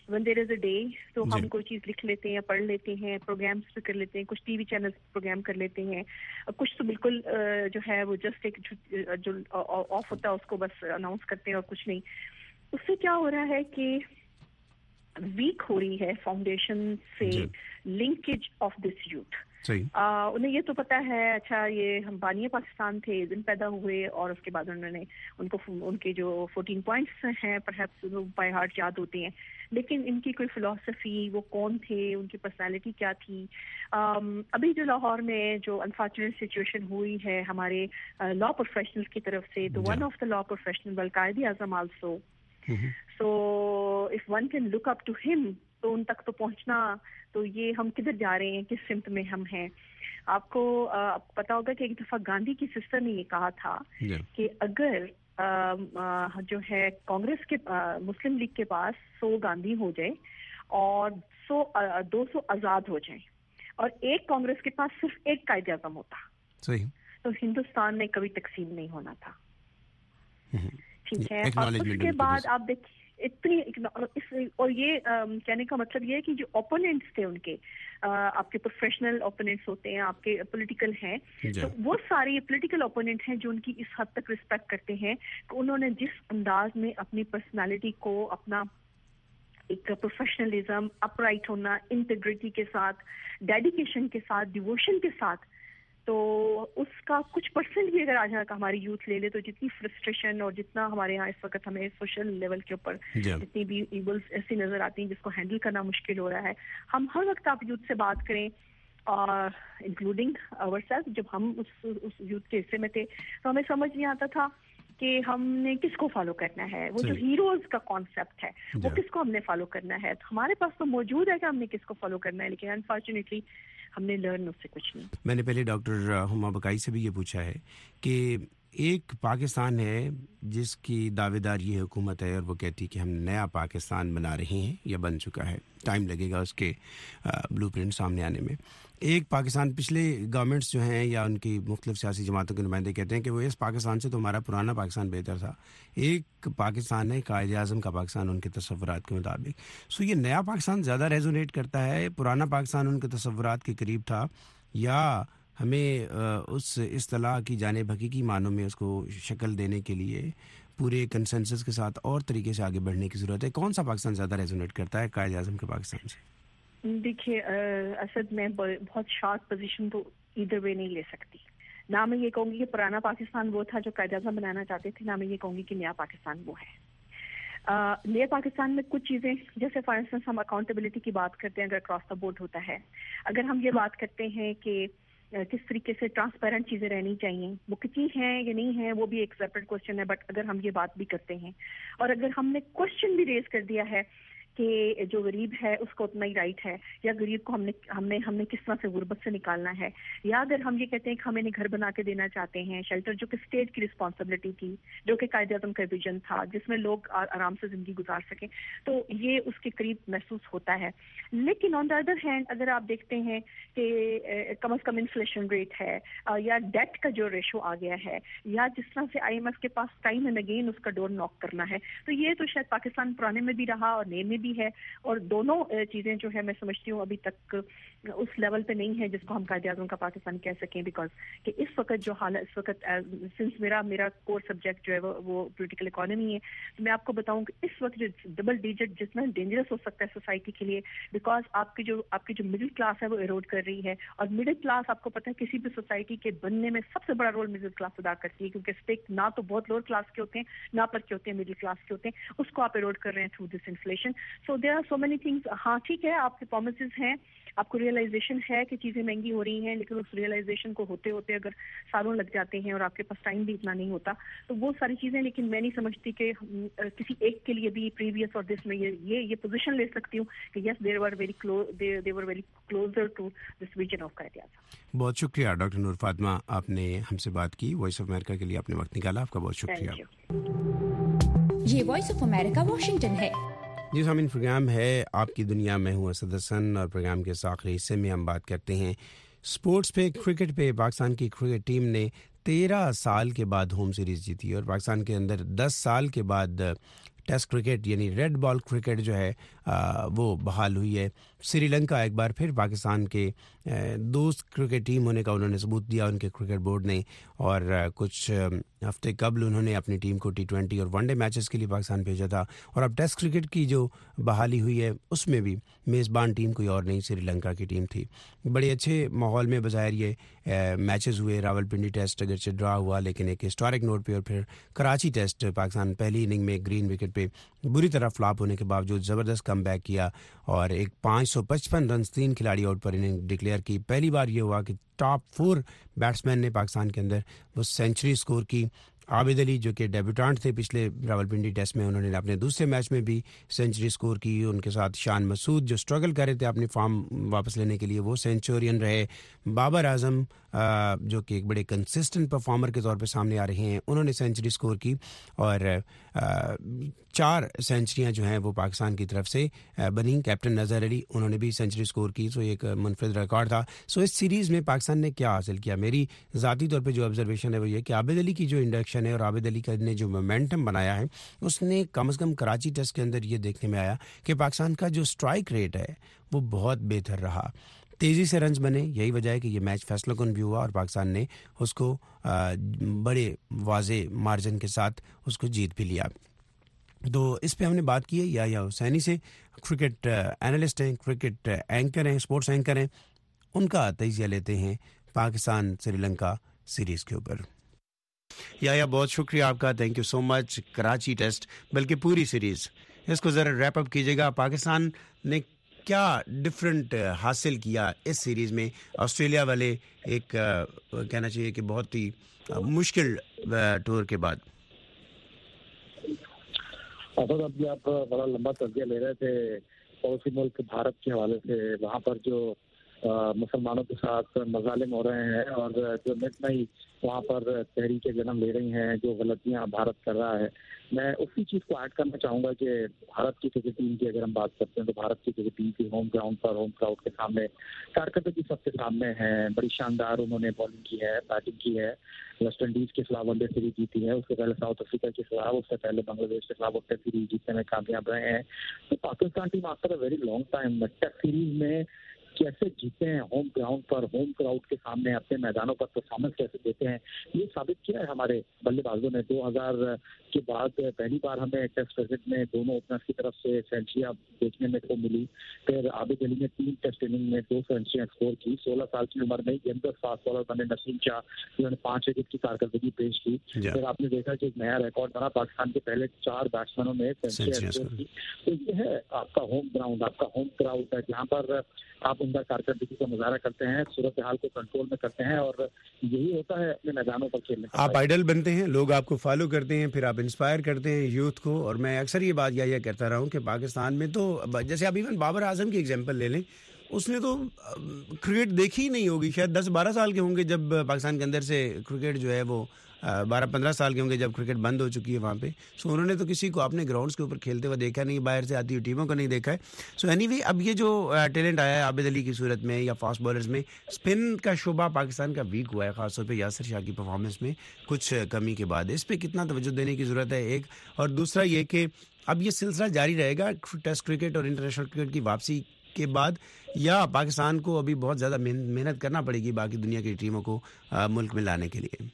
when there is a day تو ہم کوئی چیز لکھ لیتے ہیں, پڑھ لیتے ہیں, پروگرامس پہ کر لیتے ہیں, کچھ ٹی وی چینل پروگرام کر لیتے ہیں, کچھ تو بالکل جو ہے وہ جسٹ ایک جو آف ہوتا ہے اس کو بس اناؤنس کرتے ہیں اور کچھ نہیں. اس سے کیا ہو رہا ہے کہ ویک ہو رہی ہے فاؤنڈیشن سے لنکیج آف دس یوتھ. انہیں یہ تو پتا ہے اچھا یہ ہم بانی پاکستان تھے, دن پیدا ہوئے اور اس کے بعد انہوں نے ان کو ان کے جو فورٹین پوائنٹس ہیں پرہیپس بائی ہارٹ یاد ہوتے ہیں, لیکن ان کی کوئی فلاسفی, وہ کون تھے, ان کی پرسنالٹی کیا تھی. ابھی جو لاہور میں جو انفارچونیٹ سچویشن ہوئی ہے ہمارے لا پروفیشنل کی طرف سے, تو one of the law professional والقائد اعظم also, so if one can look up to ہم, تو ان تک تو پہنچنا, تو یہ ہم کدھر جا رہے ہیں, کس سمت میں ہم ہیں. آپ کو پتا ہوگا کہ ایک دفعہ گاندھی کی سسٹر نے یہ کہا تھا کہ اگر جو ہے کانگریس کے مسلم لیگ کے پاس سو گاندھی ہو جائے اور سو دو سو آزاد ہو جائیں اور ایک کانگریس کے پاس صرف ایک قائد اعظم ہوتا, تو ہندوستان میں کبھی تقسیم نہیں ہونا تھا. ٹھیک ہے, اور اس کے بعد آپ دیکھیں اتنی, اور یہ کہنے کا مطلب یہ ہے کہ جو اوپوننٹس تھے ان کے, آپ کے پروفیشنل اوپوننٹس ہوتے ہیں, آپ کے پولیٹیکل ہیں, تو وہ سارے پولیٹیکل اوپوننٹ ہیں جو ان کی اس حد تک رسپیکٹ کرتے ہیں کہ انہوں نے جس انداز میں اپنی پرسنالٹی کو, اپنا ایک پروفیشنلزم, اپ رائٹ ہونا, انٹیگریٹی کے ساتھ, ڈیڈیکیشن کے ساتھ, ڈیووشن کے ساتھ, تو اس کا کچھ پرسنٹ بھی اگر آج ہماری یوتھ لے لے تو جتنی فرسٹریشن اور جتنا ہمارے یہاں اس وقت ہمیں سوشل لیول کے اوپر جتنی بھی ایولز ایسی نظر آتی ہیں جس کو ہینڈل کرنا مشکل ہو رہا ہے, ہم ہر وقت آپ یوتھ سے بات کریں, اور انکلوڈنگ آور سیلف, جب ہم اس اس یوتھ کے حصے میں تھے تو ہمیں سمجھ نہیں آتا تھا کہ ہم نے کس کو فالو کرنا ہے. وہ جو ہیروز کا کانسیپٹ ہے وہ کس کو ہم نے فالو کرنا ہے. تو ہمارے پاس تو موجود ہے کہ ہم نے کس کو فالو کرنا ہے, لیکن انفارچونیٹلی ہم نے لرن اس سے کچھ نہیں. میں نے پہلے ڈاکٹر ہما بقائی سے بھی یہ پوچھا ہے کہ ایک پاکستان ہے جس کی دعوے دار یہ حکومت ہے اور وہ کہتی ہے کہ ہم نیا پاکستان بنا رہے ہیں یا بن چکا ہے, ٹائم لگے گا اس کے بلو پرنٹ سامنے آنے میں. ایک پاکستان, پچھلے گورنمنٹس جو ہیں یا ان کی مختلف سیاسی جماعتوں کے نمائندے کہتے ہیں کہ وہ اس پاکستان سے تو ہمارا پرانا پاکستان بہتر تھا. ایک پاکستان ہے قائد اعظم کا پاکستان ان کے تصورات کے مطابق. سو یہ نیا پاکستان زیادہ ریزونیٹ کرتا ہے, پرانا پاکستان ان کے تصورات کے قریب تھا, یا ہمیں اس اصطلاح کی جانب حقیقی معنوں میں اس کو شکل دینے کے لیے پورے کنسنسس کے ساتھ اور طریقے سے آگے بڑھنے کی ضرورت ہے؟ کون سا پاکستان زیادہ ریزونیٹ کرتا ہے قائد اعظم کے پاکستان سے؟ دیکھیے اسد, میں بہت شارٹ پوزیشن تو ادھر وے نہیں لے سکتی. نہ میں یہ کہوں گی کہ پرانا پاکستان وہ تھا جو قائد اعظم بنانا چاہتے تھے, نہ میں یہ کہوں گی کہ نیا پاکستان وہ ہے. نئے پاکستان میں کچھ چیزیں, جیسے فار انسٹنس ہم اکاؤنٹیبلٹی کی بات کرتے ہیں, اگر اکراس دا بورڈ ہوتا ہے, اگر ہم یہ بات کرتے ہیں کہ کس طریقے سے ٹرانسپیرنٹ چیزیں رہنی چاہیے, وہ کتنی ہیں یا نہیں ہیں وہ بھی ایک سیپریٹ کوشچن ہے, بٹ اگر ہم یہ بات بھی کرتے ہیں اور اگر ہم نے کوشچن بھی ریز کر دیا ہے کہ جو غریب ہے اس کو اتنا ہی رائٹ ہے, یا غریب کو ہم نے ہم نے ہم نے کس طرح سے غربت سے نکالنا ہے, یا اگر ہم یہ کہتے ہیں کہ ہم انہیں گھر بنا کے دینا چاہتے ہیں, شیلٹر جو کہ اسٹیٹ کی رسپانسبلٹی تھی, جو کہ قائد اعظم کا ویژن تھا جس میں لوگ آرام سے زندگی گزار سکیں, تو یہ اس کے قریب محسوس ہوتا ہے. لیکن آن دا ادر ہینڈ اگر آپ دیکھتے ہیں کہ کم از کم انفلیشن ریٹ ہے, یا ڈیٹ کا جو ریشو آ گیا ہے, یا جس طرح سے آئی ایم ایف کے پاس ٹائم اینڈ اگین اس کا ڈور ناک کرنا ہے, تو یہ تو شاید پاکستان پرانے میں بھی رہا اور نئے میں بھی ہے, اور دونوں چیزیں جو ہے میں سمجھتی ہوں ابھی تک اس لیول پہ نہیں ہے جس کو ہم قائد اعظم کا پاکستان کہہ سکیں, بیکاز کہ اس وقت جو حالت, اس وقت سنس میرا میرا کور سبجیکٹ جو ہے وہ پولیٹیکل اکانومی ہے, تو میں آپ کو بتاؤں کہ اس وقت جو ڈبل ڈیجٹ جتنا ڈینجرس ہو سکتا ہے سوسائٹی کے لیے, بیکاز آپ کی جو آپ کی جو مڈل کلاس ہے وہ ایروڈ کر رہی ہے, اور مڈل کلاس آپ کو پتہ ہے کسی بھی سوسائٹی کے بننے میں سب سے بڑا رول مڈل کلاس ادا کرتی ہے, کیونکہ اسٹیک نہ تو بہت لوور کلاس کے ہوتے ہیں نہ پر کے ہوتے ہیں, مڈل کلاس کے ہوتے ہیں, اس کو آپ ایروڈ کر رہے ہیں through this inflation. So there are so many things. ہاں ٹھیک ہے, آپ کے پرومسز ہیں, آپ کو ریئلائزیشن ہے کہ چیزیں مہنگی ہو رہی ہیں, لیکن اس ریئلائزیشن کو ہوتے ہوتے اگر سالوں لگ جاتے ہیں اور آپ کے پاس ٹائم بھی اتنا نہیں ہوتا, تو وہ ساری چیزیں, لیکن میں نہیں سمجھتی کہ کسی ایک کے لیے بھی پریویس اور دس میں یہ یہ پوزیشن لے سکتی ہوں کہ yes there were very close they were very closer to this vision of Quaid Azam. بہت شکریہ ڈاکٹر نور فاطمہ, آپ نے ہم سے بات کی, وائس آف امریکہ کے لیے آپ نے وقت نکالا, آپ کا بہت شکریہ. یہ وائس آف امریکہ واشنگٹن ہے. جی سامعین, پروگرام ہے آپ کی دنیا, میں ہوں اسد حسن, اور پروگرام کے اس آخری حصے میں ہم بات کرتے ہیں سپورٹس پہ, کرکٹ پہ. پاکستان کی کرکٹ ٹیم نے تیرہ سال کے بعد ہوم سیریز جیتی, اور پاکستان کے اندر دس سال کے بعد ٹیسٹ کرکٹ یعنی ریڈ بال کرکٹ جو ہے وہ بحال ہوئی ہے. سری لنکا ایک بار پھر پاکستان کے دوست کرکٹ ٹیم ہونے کا انہوں نے ثبوت دیا ان کے کرکٹ بورڈ نے, اور کچھ ہفتے قبل انہوں نے اپنی ٹیم کو ٹی ٹوینٹی اور ون ڈے میچز کے لیے پاکستان بھیجا تھا, اور اب ٹیسٹ کرکٹ کی جو بحالی ہوئی ہے اس میں بھی میزبان ٹیم کوئی اور نہیں سری لنکا کی ٹیم تھی. بڑے اچھے ماحول میں بظاہر یہ میچز ہوئے. راول پنڈی ٹیسٹ اگرچہ ڈرا ہوا لیکن ایک ہسٹورک نوٹ پہ, اور پھر کراچی ٹیسٹ پاکستان پہلی اننگ میں گرین وکٹ پہ بری طرح فلاپ ہونے کے باوجود زبردست کم بیک کیا اور ایک پانچ سو پچپن رنز تین کھلاڑی آؤٹ پر اننگ ڈکلیئر کی. پہلی بار یہ ہوا کہ ٹاپ فور بیٹسمین نے پاکستان کے اندر وہ سینچری سکور کی. عابد علی جو کہ ڈیبیوٹانٹ تھے پچھلے راولپنڈی ٹیسٹ میں, انہوں نے اپنے دوسرے میچ میں بھی سینچری سکور کی. ان کے ساتھ شان مسعود جو سٹرگل کر رہے تھے اپنی فارم واپس لینے کے لیے وہ سینچورین رہے. بابر اعظم جو کہ ایک بڑے کنسسٹنٹ پرفارمر کے طور پہ سامنے آ رہے ہیں, انہوں نے سینچری سکور کی, اور چار سینچریاں جو ہیں وہ پاکستان کی طرف سے بنی. کیپٹن نظر علی انہوں نے بھی سینچری سکور کی, سو ایک منفرد ریکارڈ تھا. سو اس سیریز میں پاکستان نے کیا حاصل کیا, میری ذاتی طور پہ جو آبزرویشن ہے وہ یہ کہ عابد علی کی جو انڈکشن ہے اور عابد علی کا نے جو مومنٹم بنایا ہے اس نے کم از کم کراچی ٹیسٹ کے اندر یہ دیکھنے میں آیا کہ پاکستان کا جو سٹرائک ریٹ ہے وہ بہت بہتر رہا. تیزی سے رنز بنے, یہی وجہ ہے کہ یہ میچ فیصلہ کن بھی ہوا اور پاکستان نے اس کو بڑے واضح مارجن کے ساتھ اس کو جیت بھی لیا. تو اس پہ ہم نے بات کی ہے یا یا حسینی سے, کرکٹ اینالسٹ ہیں, کرکٹ اینکر ہیں, اسپورٹس اینکر ہیں, ان کا تجزیہ لیتے ہیں پاکستان سری لنکا سیریز کے اوپر. یا یا بہت شکریہ آپ کا, thank you so much. Karachi test بلکہ پوری سیریز اس کو ذرا ریپ اپ کیجیے گا. پاکستان نے کیا ڈفرینٹ حاصل کیا اس سیریز میں؟ آسٹریلیا والے ایک کہنا چاہیے کہ بہت ہی مشکل ٹور کے بعد. اب بھی آپ بڑا لمبا تجزیہ لے رہے تھے پڑوسی ملک بھارت کے حوالے سے, وہاں پر جو مسلمانوں کے ساتھ مظالم ہو رہے ہیں اور جو نت نئی وہاں پر تحریکیں جنم لے رہی ہیں, جو غلطیاں بھارت کر رہا ہے. میں اسی چیز کو ایڈ کرنا چاہوں گا کہ بھارت کی کرکٹ ٹیم کی اگر ہم بات کرتے ہیں تو بھارت کی کرکٹ ٹیم کی ہوم گراؤنڈ پر ہوم کراؤڈ کے سامنے کارکردگی سب کے سامنے ہے. بڑی شاندار انہوں نے بالنگ کی ہے, بیٹنگ کی ہے. ویسٹ انڈیز کے خلاف ون ڈے سیریز جیتی ہے, اس سے پہلے ساؤتھ افریقہ کے خلاف, اس سے پہلے بنگلہ دیش کے خلاف ون ڈے سیریز جیتنے میں کامیاب رہے ہیں. تو Pakistan team after a very long time test series میں کیسے جیتے ہیں ہوم گراؤنڈ پر, ہوم کراؤڈ کے سامنے اپنے میدانوں پر پرفارمنس کیسے دیتے ہیں, یہ ثابت کیا ہے ہمارے بلے بازوں نے. دو ہزار کے بعد پہلی بار ہمیں ٹیسٹ کرکٹ میں دونوں اوپنرز کی طرف سے سینچریاں دیکھنے میں کو ملی. پھر عابد علی نے تین ٹیسٹ اننگ میں دو سینچریاں اسکور کی. سولہ سال کی عمر میں گیندر فاسٹ بالر بنے نسیم شاہ جنہوں نے پانچ وکٹ کی کارکردگی پیش کی. پھر آپ نے دیکھا کہ ایک نیا ریکارڈ بنا, پاکستان کے پہلے چار بیٹسمینوں نے سینچریاں اسکور کی. تو یہ ہے آپ کا ہوم گراؤنڈ, آپ کا ہوم کراؤڈ ہے جہاں پر آپ عمدہ کارکردگی کا مظاہرہ کرتے ہیں, صورتحال کو کنٹرول میں کرتے ہیں, اور یہی ہوتا ہے اپنے میدانوں پر کھیلنے کا. آپ آئیڈل بنتے ہیں, لوگ آپ کو فالو کرتے ہیں, پھر آپ انسپائر کرتے ہیں یوتھ کو. اور میں اکثر یہ بات یہ کہتا رہا ہوں کہ پاکستان میں تو جیسے آپ ایون بابر اعظم کی ایگزامپل لے لیں, اس نے تو کرکٹ دیکھی ہی نہیں ہوگی, شاید دس بارہ سال کے ہوں گے جب پاکستان کے اندر سے کرکٹ جو ہے وہ بارہ پندرہ سال کے ہوں گے جب کرکٹ بند ہو چکی ہے وہاں پہ. سو انہوں نے تو کسی کو اپنے گراؤنڈس کے اوپر کھیلتے ہوئے دیکھا نہیں, باہر سے آتی ہوئی ٹیموں کو نہیں دیکھا ہے. سو اینی وے اب یہ جو ٹیلنٹ آیا ہے عابد علی کی صورت میں یا فاسٹ بالرز میں, اسپن کا شعبہ پاکستان کا ویک ہوا ہے, خاص طور پہ یاسر شاہ کی پرفارمنس میں کچھ کمی کے بعد. اس پہ کتنا توجہ دینے کی ضرورت ہے ایک, اور دوسرا یہ کہ اب یہ سلسلہ جاری رہے گا ٹیسٹ کرکٹ اور انٹرنیشنل کرکٹ کی واپسی کے بعد, یا پاکستان کو ابھی بہت زیادہ محنت کرنا پڑے گی باقی دنیا کی ٹیموں کو ملک میں لانے کے لیے؟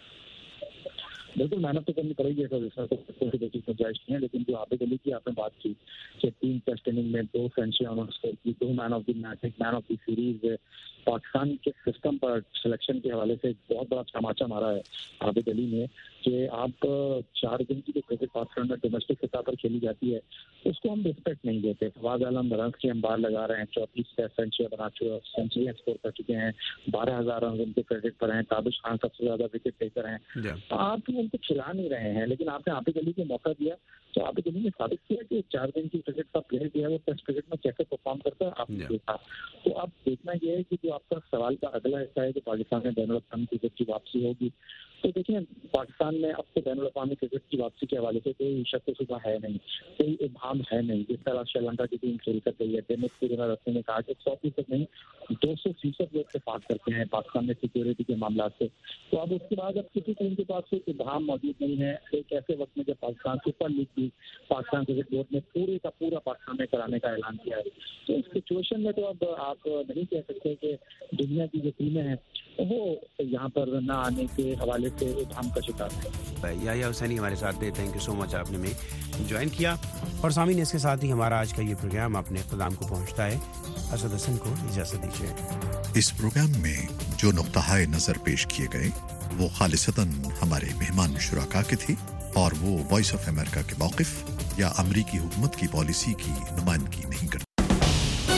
بالکل محنت تو کرنی پڑے گی, ایسا کوئی گنجائش نہیں ہے. لیکن جو عابد علی کی آپ نے بات کی کہ تین ٹیسٹ اننگ میں دو سینچریاں انہوں نے اسکور کی, دو مین آف دی میچ, ایک man of the series, Pakistan کے سسٹم پر سلیکشن کے حوالے سے بہت بڑا چماچا مارا ہے عابد علی نے کہ آپ چار دن کی جو کرکٹ پاکستان میں ڈومیسٹک سطح پر کھیلی جاتی ہے اس کو ہم رسپیکٹ نہیں دیتے. فواد عالم رنز کے ہم بار لگا رہے ہیں, چوتیس سینچریاں بنا چکے سینچریاں اسکور کر چکے ہیں, بارہ ہزار رن ان کے کریڈٹ پر ہیں. تابش خان سب سے زیادہ وکٹ ٹیکر ہیں. آپ ان کو کھلا نہیں رہے ہیں, لیکن آپ نے عابد علی کو موقع دیا تو عابد علی نے ثابت کیا کہ چار دن کی کرکٹ کا پلیئر جو ہے وہ ٹیسٹ کرکٹ میں کیسے پرفارم کرتا ہے آپ نے دیکھا. تو اب دیکھنا یہ ہے کہ جو آپ کا سوال کا اگلا حصہ ہے کہ پاکستان میں بین الاقوامی کرکٹ کی واپسی ہوگی تو دیکھیں پاکستان میں اب تو بین الاقوامی کرکٹ کی واپسی کے حوالے سے کوئی شک و شبہ ہے نہیں, کوئی ابہام ہے نہیں. جس طرح شری لنکا کی ٹیم کھیل کر گئی ہے, ڈینس پورا رستے نے کہا کہ سو فیصد نہیں دو سو فیصد لوگ اتفاق کرتے ہیں پاکستان میں سیکورٹی کے معاملات سے. تو اب اس کے بعد اب کسی ٹیم کے پاس کوئی ابہام موجود نہیں ہے. ایک ایسے وقت میں جب پاکستان سپر لیگ بھی پاکستان کرکٹ بورڈ نے پورے کا پورا پاکستان میں کرانے کا اعلان کیا ہے, تو اس سچویشن میں تو اب آپ نہیں کہہ سکتے کہ دنیا کی جو ٹیمیں ہیں وہ یہاں پر نہ آنے کے حوالے سے ابہام کا شکار ہے. یحییٰ حسینی ہمارے ساتھ تھے, تھینک یو سو مچ, آپ نے میں جوائن کیا. اور سامعین اس کے ساتھ ہی ہمارا آج کا یہ پروگرام اپنے اختتام کو پہنچتا ہے. اسد حسن کو اجازت دیجیے. اس پروگرام میں جو نقطۂ نظر پیش کیے گئے وہ خالصتاً ہمارے مہمان شرکا کے تھے اور وہ وائس آف امریکہ کے موقف یا امریکی حکومت کی پالیسی کی نمائندگی نہیں کرتے.